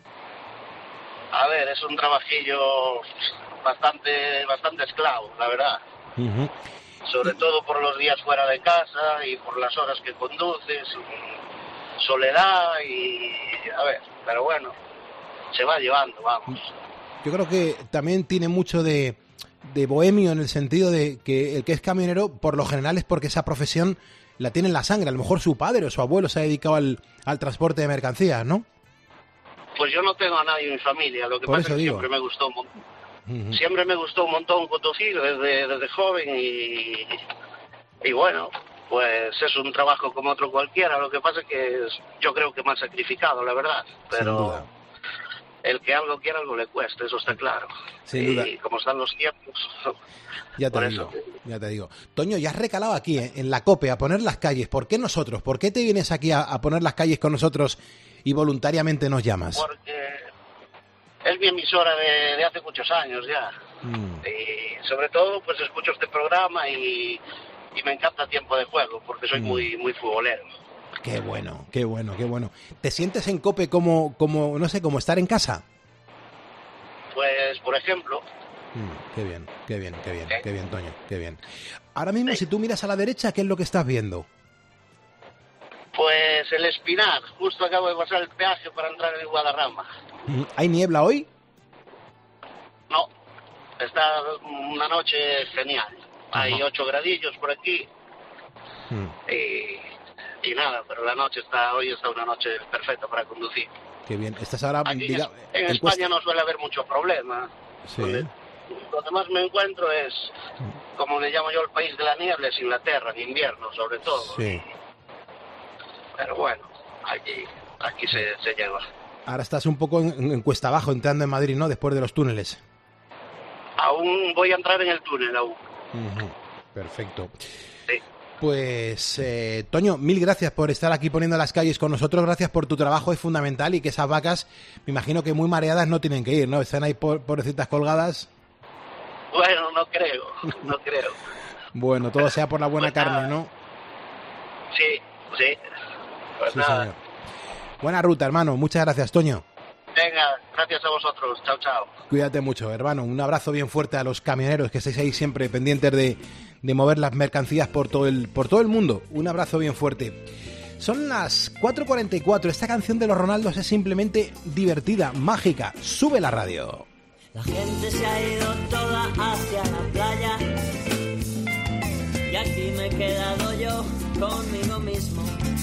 A ver, es un trabajillo bastante esclavo, la verdad. Uh-huh. Sobre todo por los días fuera de casa y por las horas que conduces, soledad y... A ver, pero bueno, se va llevando, vamos. Yo creo que también tiene mucho de bohemio en el sentido de que el que es camionero, por lo general, es porque esa profesión la tiene en la sangre. A lo mejor su padre o su abuelo se ha dedicado al transporte de mercancías, ¿no? Pues yo no tengo a nadie en mi familia, lo que pasa es que siempre me gustó un montón. Uh-huh. Siempre me gustó un montón conducir desde joven y bueno, pues es un trabajo como otro cualquiera, lo que pasa es que yo creo que más sacrificado, la verdad, pero el que algo quiera algo le cuesta, eso está claro. Sin duda. Y como están los tiempos... Ya te digo. Toño, ya has recalado aquí, en la COPE, a poner las calles. ¿Por qué nosotros? ¿Por qué te vienes aquí a poner las calles con nosotros y voluntariamente nos llamas? Porque es mi emisora de hace muchos años ya. Y sobre todo, pues escucho este programa y me encanta Tiempo de Juego, porque soy muy futbolero. Qué bueno. ¿Te sientes en COPE como no sé, como estar en casa? Pues, por ejemplo... Qué bien, Toño, qué bien. Ahora mismo, si tú miras a la derecha, ¿qué es lo que estás viendo? Pues el Espinar, justo acabo de pasar el peaje para entrar en Guadarrama. ¿Hay niebla hoy? No, está una noche genial. Hay 8 gradillos por aquí y nada, pero hoy está una noche perfecta para conducir. Qué bien, estás ahora... Aquí, en España no suele haber mucho problema. Sí. Lo que más me encuentro es, como le llamo yo, el país de la niebla, es Inglaterra, en invierno sobre todo. Sí. Pero bueno, aquí se lleva. Ahora estás un poco en cuesta abajo, entrando en Madrid, ¿no? Después de los túneles. Aún voy a entrar en el túnel, aún. Perfecto. Sí. Pues, Toño, mil gracias por estar aquí poniendo las calles con nosotros. Gracias por tu trabajo, es fundamental. Y que esas vacas, me imagino que muy mareadas no tienen que ir, ¿no? Están ahí pobrecitas colgadas. Bueno, no creo. Bueno, todo sea por la buena carne, ¿no? Sí. Pues sí, nada. Señor. Buena ruta, hermano. Muchas gracias, Toño. Venga, gracias a vosotros. Chao. Cuídate mucho, hermano. Un abrazo bien fuerte a los camioneros que estáis ahí siempre pendientes de mover las mercancías por todo el mundo. Un abrazo bien fuerte. Son las 4:44. Esta canción de los Ronaldos es simplemente divertida, mágica. Sube la radio. La gente se ha ido toda hacia la playa y aquí me he quedado yo conmigo mismo.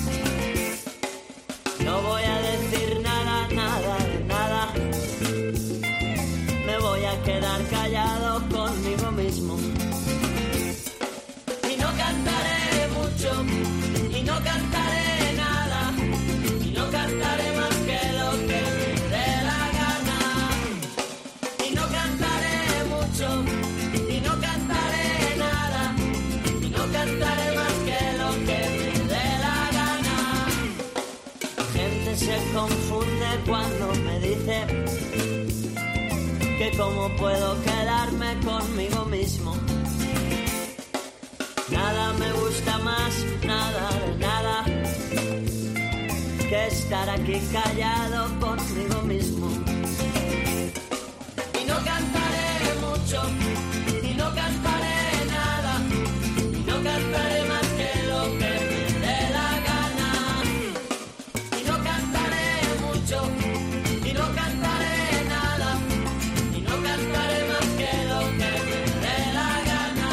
No voy a decir nada de nada. Me voy a quedar callado conmigo mismo. Y no cantaré mucho, y no cantaré nada, y no cantaré más que lo que me dé la gana. Y no cantaré mucho, y no cantaré nada, y no cantaré más que lo que me dé la gana. La gente se confunde cuando me dice que cómo puedo quedarme conmigo mismo. Nada me gusta más, nada de nada, que estar aquí callado conmigo mismo. Y no cantaré mucho, y no cantaré nada, y no cantaré más que lo que me dé la gana. Y no cantaré mucho, y no cantaré nada, y no cantaré más que lo que me dé la gana.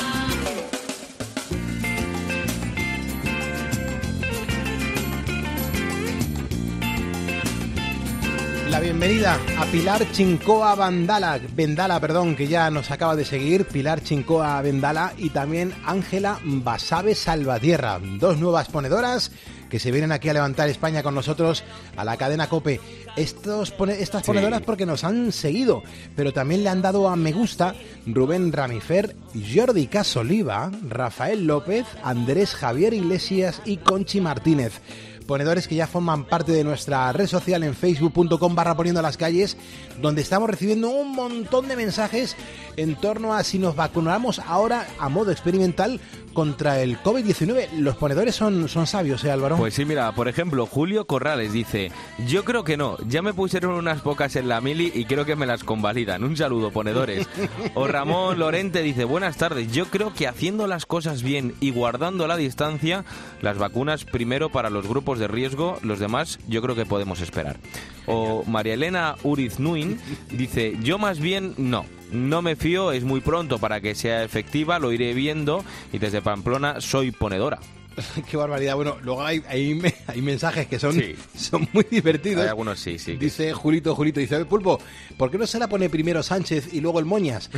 La la bienvenida a Pilar Chincoa Vendala, que ya nos acaba de seguir, Pilar Chincoa Vendala, y también Ángela Basabe Salvatierra, 2 nuevas ponedoras que se vienen aquí a levantar España con nosotros a la cadena COPE. Estas ponedoras porque nos han seguido, pero también le han dado a me gusta Rubén Ramifer, Jordi Casoliva, Rafael López, Andrés Javier Iglesias y Conchi Martínez. Ponedores que ya forman parte de nuestra red social en facebook.com/poniendo las calles, donde estamos recibiendo un montón de mensajes en torno a si nos vacunamos ahora a modo experimental contra el COVID-19. Los ponedores son sabios, Álvaro. Pues sí, mira, por ejemplo, Julio Corrales dice: yo creo que no, ya me pusieron unas pocas en la mili y creo que me las convalidan. Un saludo, ponedores. O Ramón Lorente dice: buenas tardes, yo creo que haciendo las cosas bien y guardando la distancia, las vacunas primero para los grupos de riesgo, los demás yo creo que podemos esperar. O María Elena Uriz-Nuin dice: yo más bien no me fío, es muy pronto para que sea efectiva, lo iré viendo, y desde Pamplona soy ponedora. Qué barbaridad. Bueno, luego hay mensajes que son muy divertidos. Hay algunos sí. Dice Julito, dice: Pulpo, ¿por qué no se la pone primero Sánchez y luego el Moñas?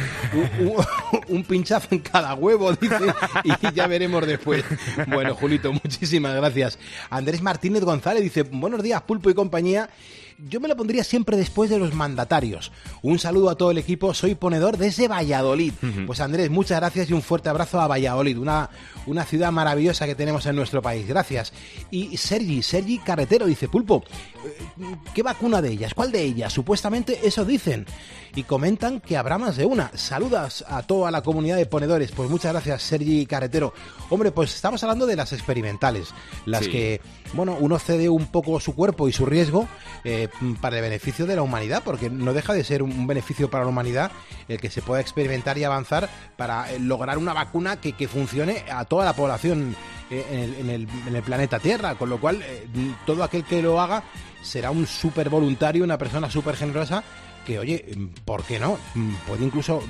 Un pinchazo en cada huevo, dice, y ya veremos después. Bueno, Julito, muchísimas gracias. Andrés Martínez González dice: buenos días, Pulpo y compañía. Yo me lo pondría siempre después de los mandatarios. Un saludo a todo el equipo, soy ponedor desde Valladolid. Pues Andrés, muchas gracias y un fuerte abrazo a Valladolid, una ciudad maravillosa que tenemos en nuestro país. Gracias. Y Sergi Carretero dice: Pulpo, ¿qué vacuna de ellas? ¿Cuál de ellas? Supuestamente eso dicen. Y comentan que habrá más de una. Saludas a toda la comunidad de ponedores. Pues muchas gracias, Sergi Carretero. Hombre, pues estamos hablando de las experimentales, las que, bueno, uno cede un poco su cuerpo y su riesgo para el beneficio de la humanidad, porque no deja de ser un beneficio para la humanidad el que se pueda experimentar y avanzar para lograr una vacuna que funcione a toda la población en el planeta Tierra, con lo cual todo aquel que lo haga será un súper voluntario, una persona súper generosa que, oye, ¿por qué no? Puede incluso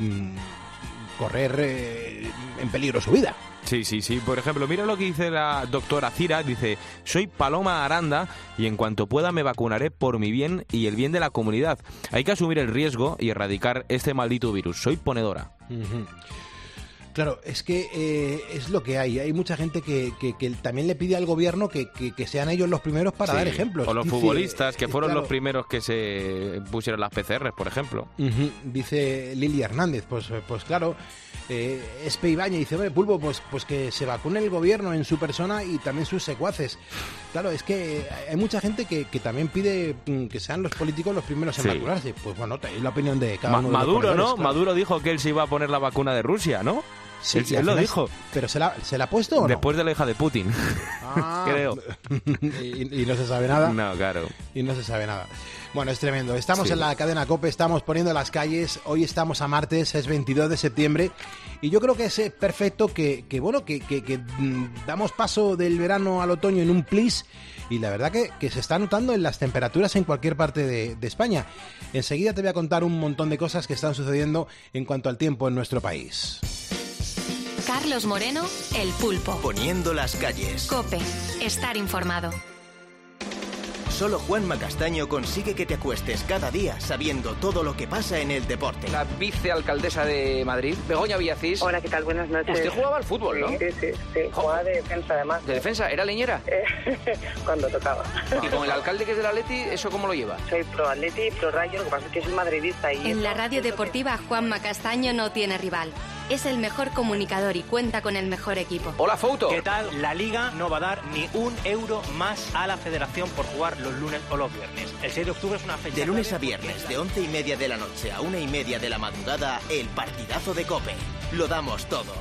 correr en peligro su vida. Sí. Por ejemplo, mira lo que dice la doctora Cira. Dice: soy Paloma Aranda y en cuanto pueda me vacunaré por mi bien y el bien de la comunidad. Hay que asumir el riesgo y erradicar este maldito virus. Soy ponedora. Claro, es que es lo que hay. Hay mucha gente que también le pide al gobierno que sean ellos los primeros para dar ejemplos. O los futbolistas, que fueron los primeros que se pusieron las PCR, por ejemplo. Dice Lili Hernández, pues claro. Espe Ibañez dice: hombre, Pulpo, pues que se vacune el gobierno en su persona y también sus secuaces. Claro, es que hay mucha gente que también pide que sean los políticos los primeros en vacunarse. Pues bueno, es la opinión de cada uno de los Maduro, ¿no? Claro. Maduro dijo que él se iba a poner la vacuna de Rusia, ¿no? Sí, él lo dijo. ¿Pero se la ha puesto o no? Después de la hija de Putin, creo. ¿Y no se sabe nada? No, claro. Y no se sabe nada. Bueno, es tremendo. Estamos en la cadena COPE, estamos poniendo las calles. Hoy estamos a martes, es 22 de septiembre. Y yo creo que es perfecto que damos paso del verano al otoño en un plis. Y la verdad que se está notando en las temperaturas en cualquier parte de España. Enseguida te voy a contar un montón de cosas que están sucediendo en cuanto al tiempo en nuestro país. Carlos Moreno, El Pulpo. Poniendo las calles. COPE, estar informado. Solo Juanma Castaño consigue que te acuestes cada día sabiendo todo lo que pasa en el deporte. La vicealcaldesa de Madrid, Begoña Villacís. Hola, ¿qué tal? Buenas noches. Usted jugaba al fútbol, ¿no? Sí. Jugaba de defensa, además. ¿De defensa? ¿Era leñera? Cuando tocaba. ¿Y con el alcalde que es del Atleti, eso cómo lo lleva? Soy pro Atleti y pro Rayo, lo que pasa es que soy madridista. Y en la radio deportiva, Juanma Castaño no tiene rival. Es el mejor comunicador y cuenta con el mejor equipo. Hola, Fouto. ¿Qué tal? La Liga no va a dar ni un euro más a la Federación por jugar los lunes o los viernes. El 6 de octubre es una fecha... De lunes a viernes, de 11:30 de la noche a 1:30 de la madrugada, el partidazo de COPE. Lo damos todo.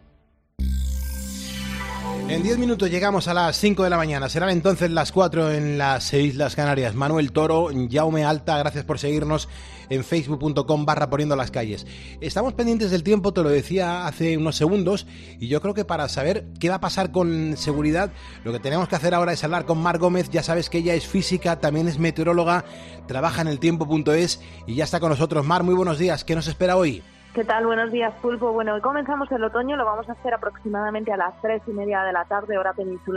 En 10 minutos llegamos a las 5 de la mañana. Serán entonces las 4 en las Islas Canarias. Manuel Toro, Jaume Alta, gracias por seguirnos en facebook.com/poniendo las calles. Estamos pendientes del tiempo, te lo decía hace unos segundos, y yo creo que para saber qué va a pasar con seguridad, lo que tenemos que hacer ahora es hablar con Mar Gómez. Ya sabes que ella es física, también es meteoróloga, trabaja en eltiempo.es y ya está con nosotros. Mar, muy buenos días. ¿Qué nos espera hoy? ¿Qué tal? Buenos días, Pulpo. Bueno, hoy comenzamos el otoño, lo vamos a hacer aproximadamente a las 3:30 de la tarde, hora peninsular,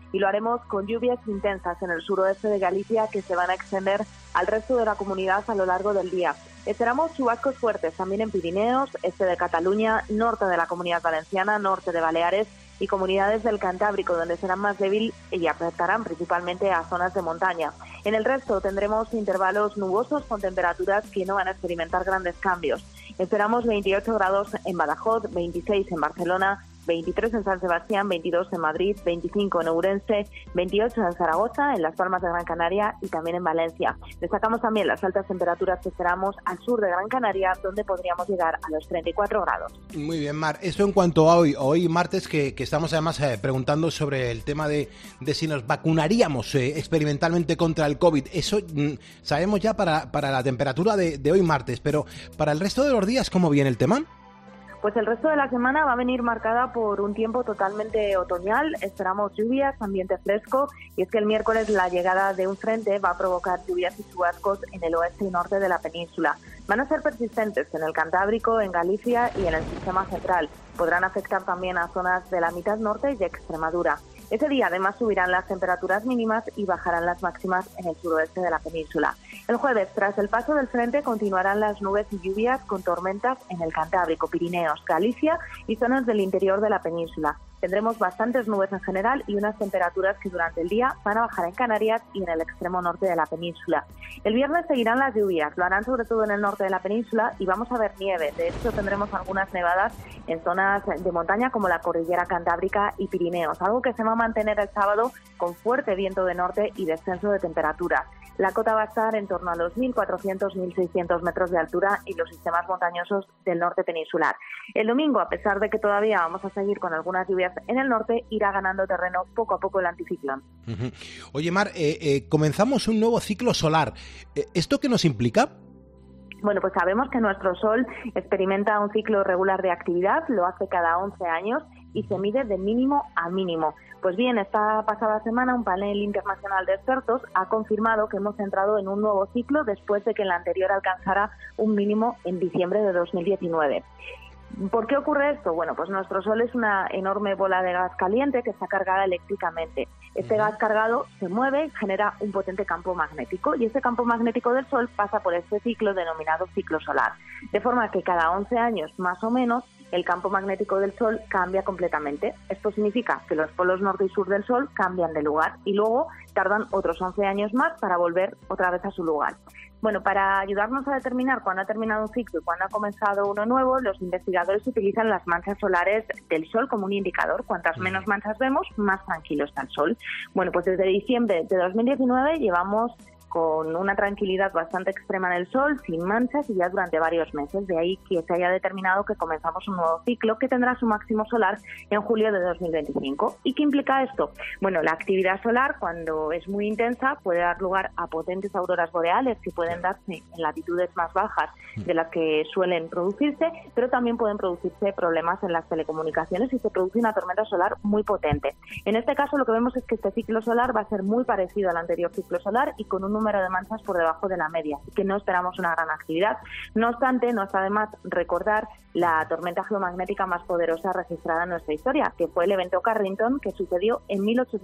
y lo haremos con lluvias intensas en el suroeste de Galicia que se van a extender al resto de la comunidad a lo largo del día. Esperamos chubascos fuertes también en Pirineos, este de Cataluña, norte de la Comunidad Valenciana, norte de Baleares y comunidades del Cantábrico, donde serán más débiles y afectarán principalmente a zonas de montaña. En el resto tendremos intervalos nubosos con temperaturas que no van a experimentar grandes cambios. Esperamos 28 grados en Badajoz, 26 en Barcelona, 23 en San Sebastián, 22 en Madrid, 25 en Ourense, 28 en Zaragoza, en Las Palmas de Gran Canaria y también en Valencia. Destacamos también las altas temperaturas que esperamos al sur de Gran Canaria, donde podríamos llegar a los 34 grados. Muy bien, Mar. Esto en cuanto a hoy martes, que estamos además preguntando sobre el tema de si nos vacunaríamos experimentalmente contra el COVID. Eso sabemos ya para la temperatura de hoy martes, pero para el resto de los días, ¿cómo viene el tema? Pues el resto de la semana va a venir marcada por un tiempo totalmente otoñal. Esperamos lluvias, ambiente fresco, y es que el miércoles la llegada de un frente va a provocar lluvias y chubascos en el oeste y norte de la península. Van a ser persistentes en el Cantábrico, en Galicia y en el sistema central. Podrán afectar también a zonas de la mitad norte y de Extremadura. Ese día además subirán las temperaturas mínimas y bajarán las máximas en el suroeste de la península. El jueves, tras el paso del frente, continuarán las nubes y lluvias con tormentas en el Cantábrico, Pirineos, Galicia y zonas del interior de la península. Tendremos bastantes nubes en general y unas temperaturas que durante el día van a bajar en Canarias y en el extremo norte de la península. El viernes seguirán las lluvias, lo harán sobre todo en el norte de la península y vamos a ver nieve. De hecho, tendremos algunas nevadas en zonas de montaña como la cordillera Cantábrica y Pirineos, algo que se va a mantener el sábado con fuerte viento de norte y descenso de temperaturas. La cota va a estar en torno a los 1.400-1.600 metros de altura y los sistemas montañosos del norte peninsular. El domingo, a pesar de que todavía vamos a seguir con algunas lluvias en el norte, irá ganando terreno poco a poco el anticiclón. Oye, Mar, comenzamos un nuevo ciclo solar. ¿Esto qué nos implica? Bueno, pues sabemos que nuestro Sol experimenta un ciclo regular de actividad, lo hace cada 11 años y se mide de mínimo a mínimo. Pues bien, esta pasada semana un panel internacional de expertos ha confirmado que hemos entrado en un nuevo ciclo después de que el anterior alcanzara un mínimo en diciembre de 2019. ¿Por qué ocurre esto? Bueno, pues nuestro Sol es una enorme bola de gas caliente que está cargada eléctricamente. Este gas cargado se mueve, genera un potente campo magnético y este campo magnético del Sol pasa por este ciclo denominado ciclo solar. De forma que cada 11 años más o menos el campo magnético del Sol cambia completamente. Esto significa que los polos norte y sur del Sol cambian de lugar y luego tardan otros 11 años más para volver otra vez a su lugar. Bueno, para ayudarnos a determinar cuándo ha terminado un ciclo y cuándo ha comenzado uno nuevo, los investigadores utilizan las manchas solares del Sol como un indicador. Cuantas menos manchas vemos, más tranquilo está el Sol. Bueno, pues desde diciembre de 2019 llevamos con una tranquilidad bastante extrema en el Sol, sin manchas y ya durante varios meses. De ahí que se haya determinado que comenzamos un nuevo ciclo que tendrá su máximo solar en julio de 2025. ¿Y qué implica esto? Bueno, la actividad solar, cuando es muy intensa, puede dar lugar a potentes auroras boreales que pueden darse en latitudes más bajas de las que suelen producirse, pero también pueden producirse problemas en las telecomunicaciones y se produce una tormenta solar muy potente. En este caso lo que vemos es que este ciclo solar va a ser muy parecido al anterior ciclo solar y con un número de manchas por debajo de la media, así que no esperamos una gran actividad. No obstante, no está de más recordar la tormenta geomagnética más poderosa registrada en nuestra historia, que fue el evento Carrington, que sucedió en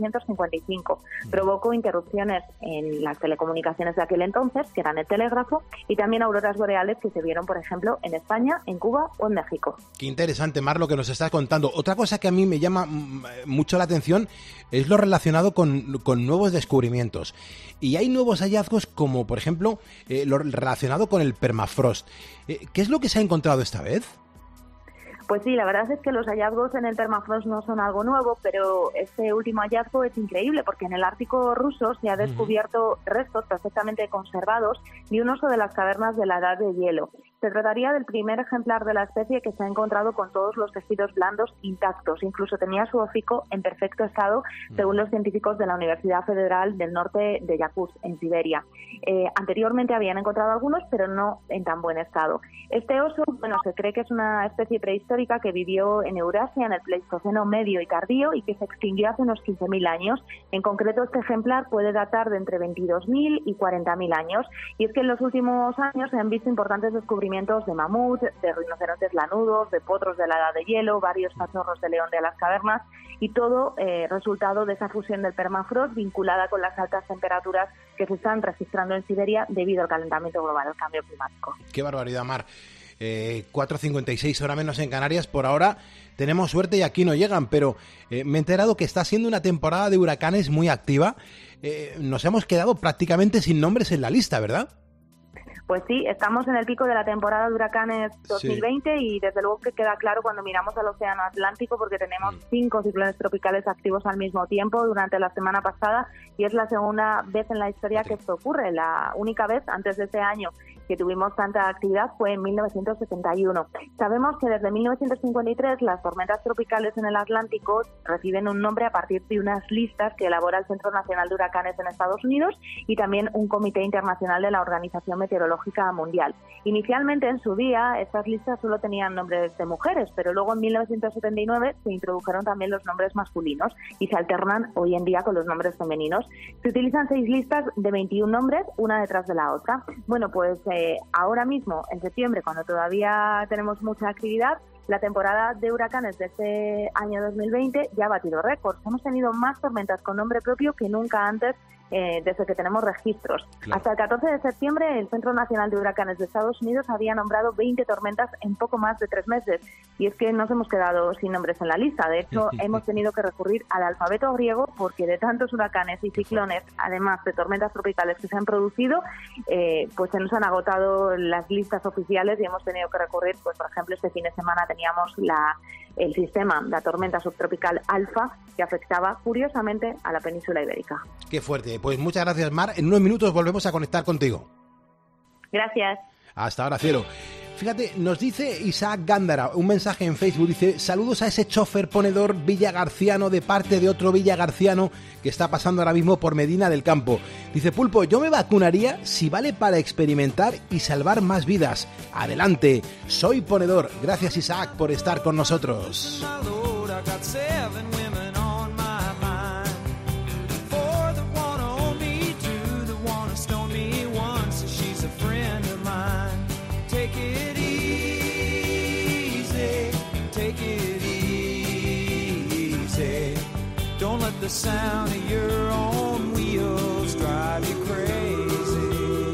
1855. Provocó interrupciones en las telecomunicaciones de aquel entonces, que eran el telégrafo, y también auroras boreales que se vieron, por ejemplo, en España, en Cuba o en México. Qué interesante, Mar, lo que nos estás contando. Otra cosa que a mí me llama mucho la atención es lo relacionado con nuevos descubrimientos. Y hay nuevos hallazgos como, por ejemplo, lo relacionado con el permafrost. ¿Qué es lo que se ha encontrado esta vez? Pues sí, la verdad es que los hallazgos en el permafrost no son algo nuevo, pero este último hallazgo es increíble porque en el Ártico ruso se ha descubierto restos perfectamente conservados de un oso de las cavernas de la Edad de Hielo. Se trataría del primer ejemplar de la especie que se ha encontrado con todos los tejidos blandos intactos. Incluso tenía su hocico en perfecto estado, según los científicos de la Universidad Federal del Norte de Yakutsk, en Siberia. Anteriormente habían encontrado algunos, pero no en tan buen estado. Este oso, bueno, se cree que es una especie prehistórica que vivió en Eurasia en el Pleistoceno medio y tardío y que se extinguió hace unos 15.000 años. En concreto, este ejemplar puede datar de entre 22.000 y 40.000 años. Y es que en los últimos años se han visto importantes descubrimientos descubrimientos de mamut, de rinocerontes lanudos, de potros de la edad de hielo, varios cachorros de león de las cavernas, y todo resultado de esa fusión del permafrost vinculada con las altas temperaturas que se están registrando en Siberia debido al calentamiento global, al cambio climático. Qué barbaridad, Mar. 4:56 hora menos en Canarias. Por ahora tenemos suerte y aquí no llegan, pero me he enterado que está siendo una temporada de huracanes muy activa. Nos hemos quedado prácticamente sin nombres en la lista, ¿verdad? Pues sí, estamos en el pico de la temporada de huracanes 2020 y desde luego que queda claro cuando miramos al océano Atlántico, porque tenemos 5 ciclones tropicales activos al mismo tiempo durante la semana pasada, y es la segunda vez en la historia que esto ocurre. La única vez antes de este año que tuvimos tanta actividad fue en 1971. Sabemos que desde 1953 las tormentas tropicales en el Atlántico reciben un nombre a partir de unas listas que elabora el Centro Nacional de Huracanes en Estados Unidos y también un comité internacional de la Organización Meteorológica Mundial. Inicialmente, en su día, estas listas solo tenían nombres de mujeres, pero luego en 1979 se introdujeron también los nombres masculinos y se alternan hoy en día con los nombres femeninos. Se utilizan 6 listas de 21 nombres, una detrás de la otra. Bueno, pues ahora mismo, en septiembre, cuando todavía tenemos mucha actividad, la temporada de huracanes de este año 2020 ya ha batido récords. Hemos tenido más tormentas con nombre propio que nunca antes desde que tenemos registros. Claro. Hasta el 14 de septiembre, el Centro Nacional de Huracanes de Estados Unidos había nombrado 20 tormentas en poco más de 3 meses. Y es que nos hemos quedado sin nombres en la lista. De hecho, hemos tenido que recurrir al alfabeto griego porque de tantos huracanes y ciclones, además de tormentas tropicales que se han producido, pues se nos han agotado las listas oficiales y hemos tenido que recurrir, pues por ejemplo, este fin de semana teníamos el sistema, la tormenta subtropical Alfa, que afectaba curiosamente a la península ibérica. Qué fuerte. Pues muchas gracias, Mar. En unos minutos volvemos a conectar contigo. Gracias. Hasta ahora, cielo. Fíjate, nos dice Isaac Gándara, un mensaje en Facebook, dice: saludos a ese chofer ponedor villagarciano de parte de otro villagarciano que está pasando ahora mismo por Medina del Campo. Dice: Pulpo, yo me vacunaría si vale para experimentar y salvar más vidas. Adelante, soy ponedor. Gracias, Isaac, por estar con nosotros. The sound of your own wheels drive you crazy.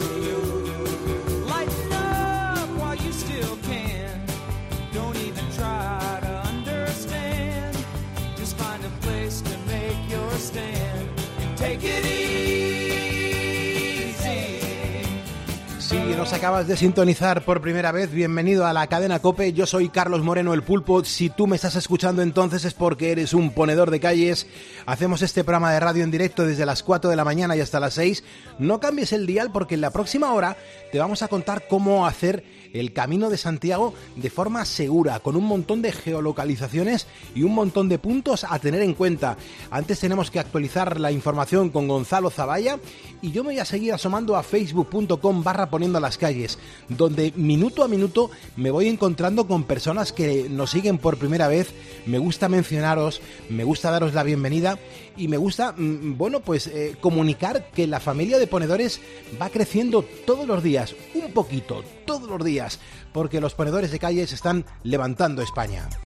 Lighten up while you still can. Don't even try to understand. Just find a place to make your stand and take it easy. Si nos acabas de sintonizar por primera vez, bienvenido a la cadena COPE. Yo soy Carlos Moreno, el Pulpo. Si tú me estás escuchando, entonces es porque eres un ponedor de calles. Hacemos este programa de radio en directo desde las 4 de la mañana y hasta las 6. No cambies el dial porque en la próxima hora te vamos a contar cómo hacer el Camino de Santiago de forma segura, con un montón de geolocalizaciones y un montón de puntos a tener en cuenta. Antes tenemos que actualizar la información con Gonzalo Zavalla y yo me voy a seguir asomando a facebook.com/poniendo las calles, donde minuto a minuto me voy encontrando con personas que nos siguen por primera vez. Me gusta mencionaros, me gusta daros la bienvenida y me gusta, comunicar que la familia de ponedores va creciendo todos los días, un poquito, todos los días, porque los ponedores de calles están levantando España.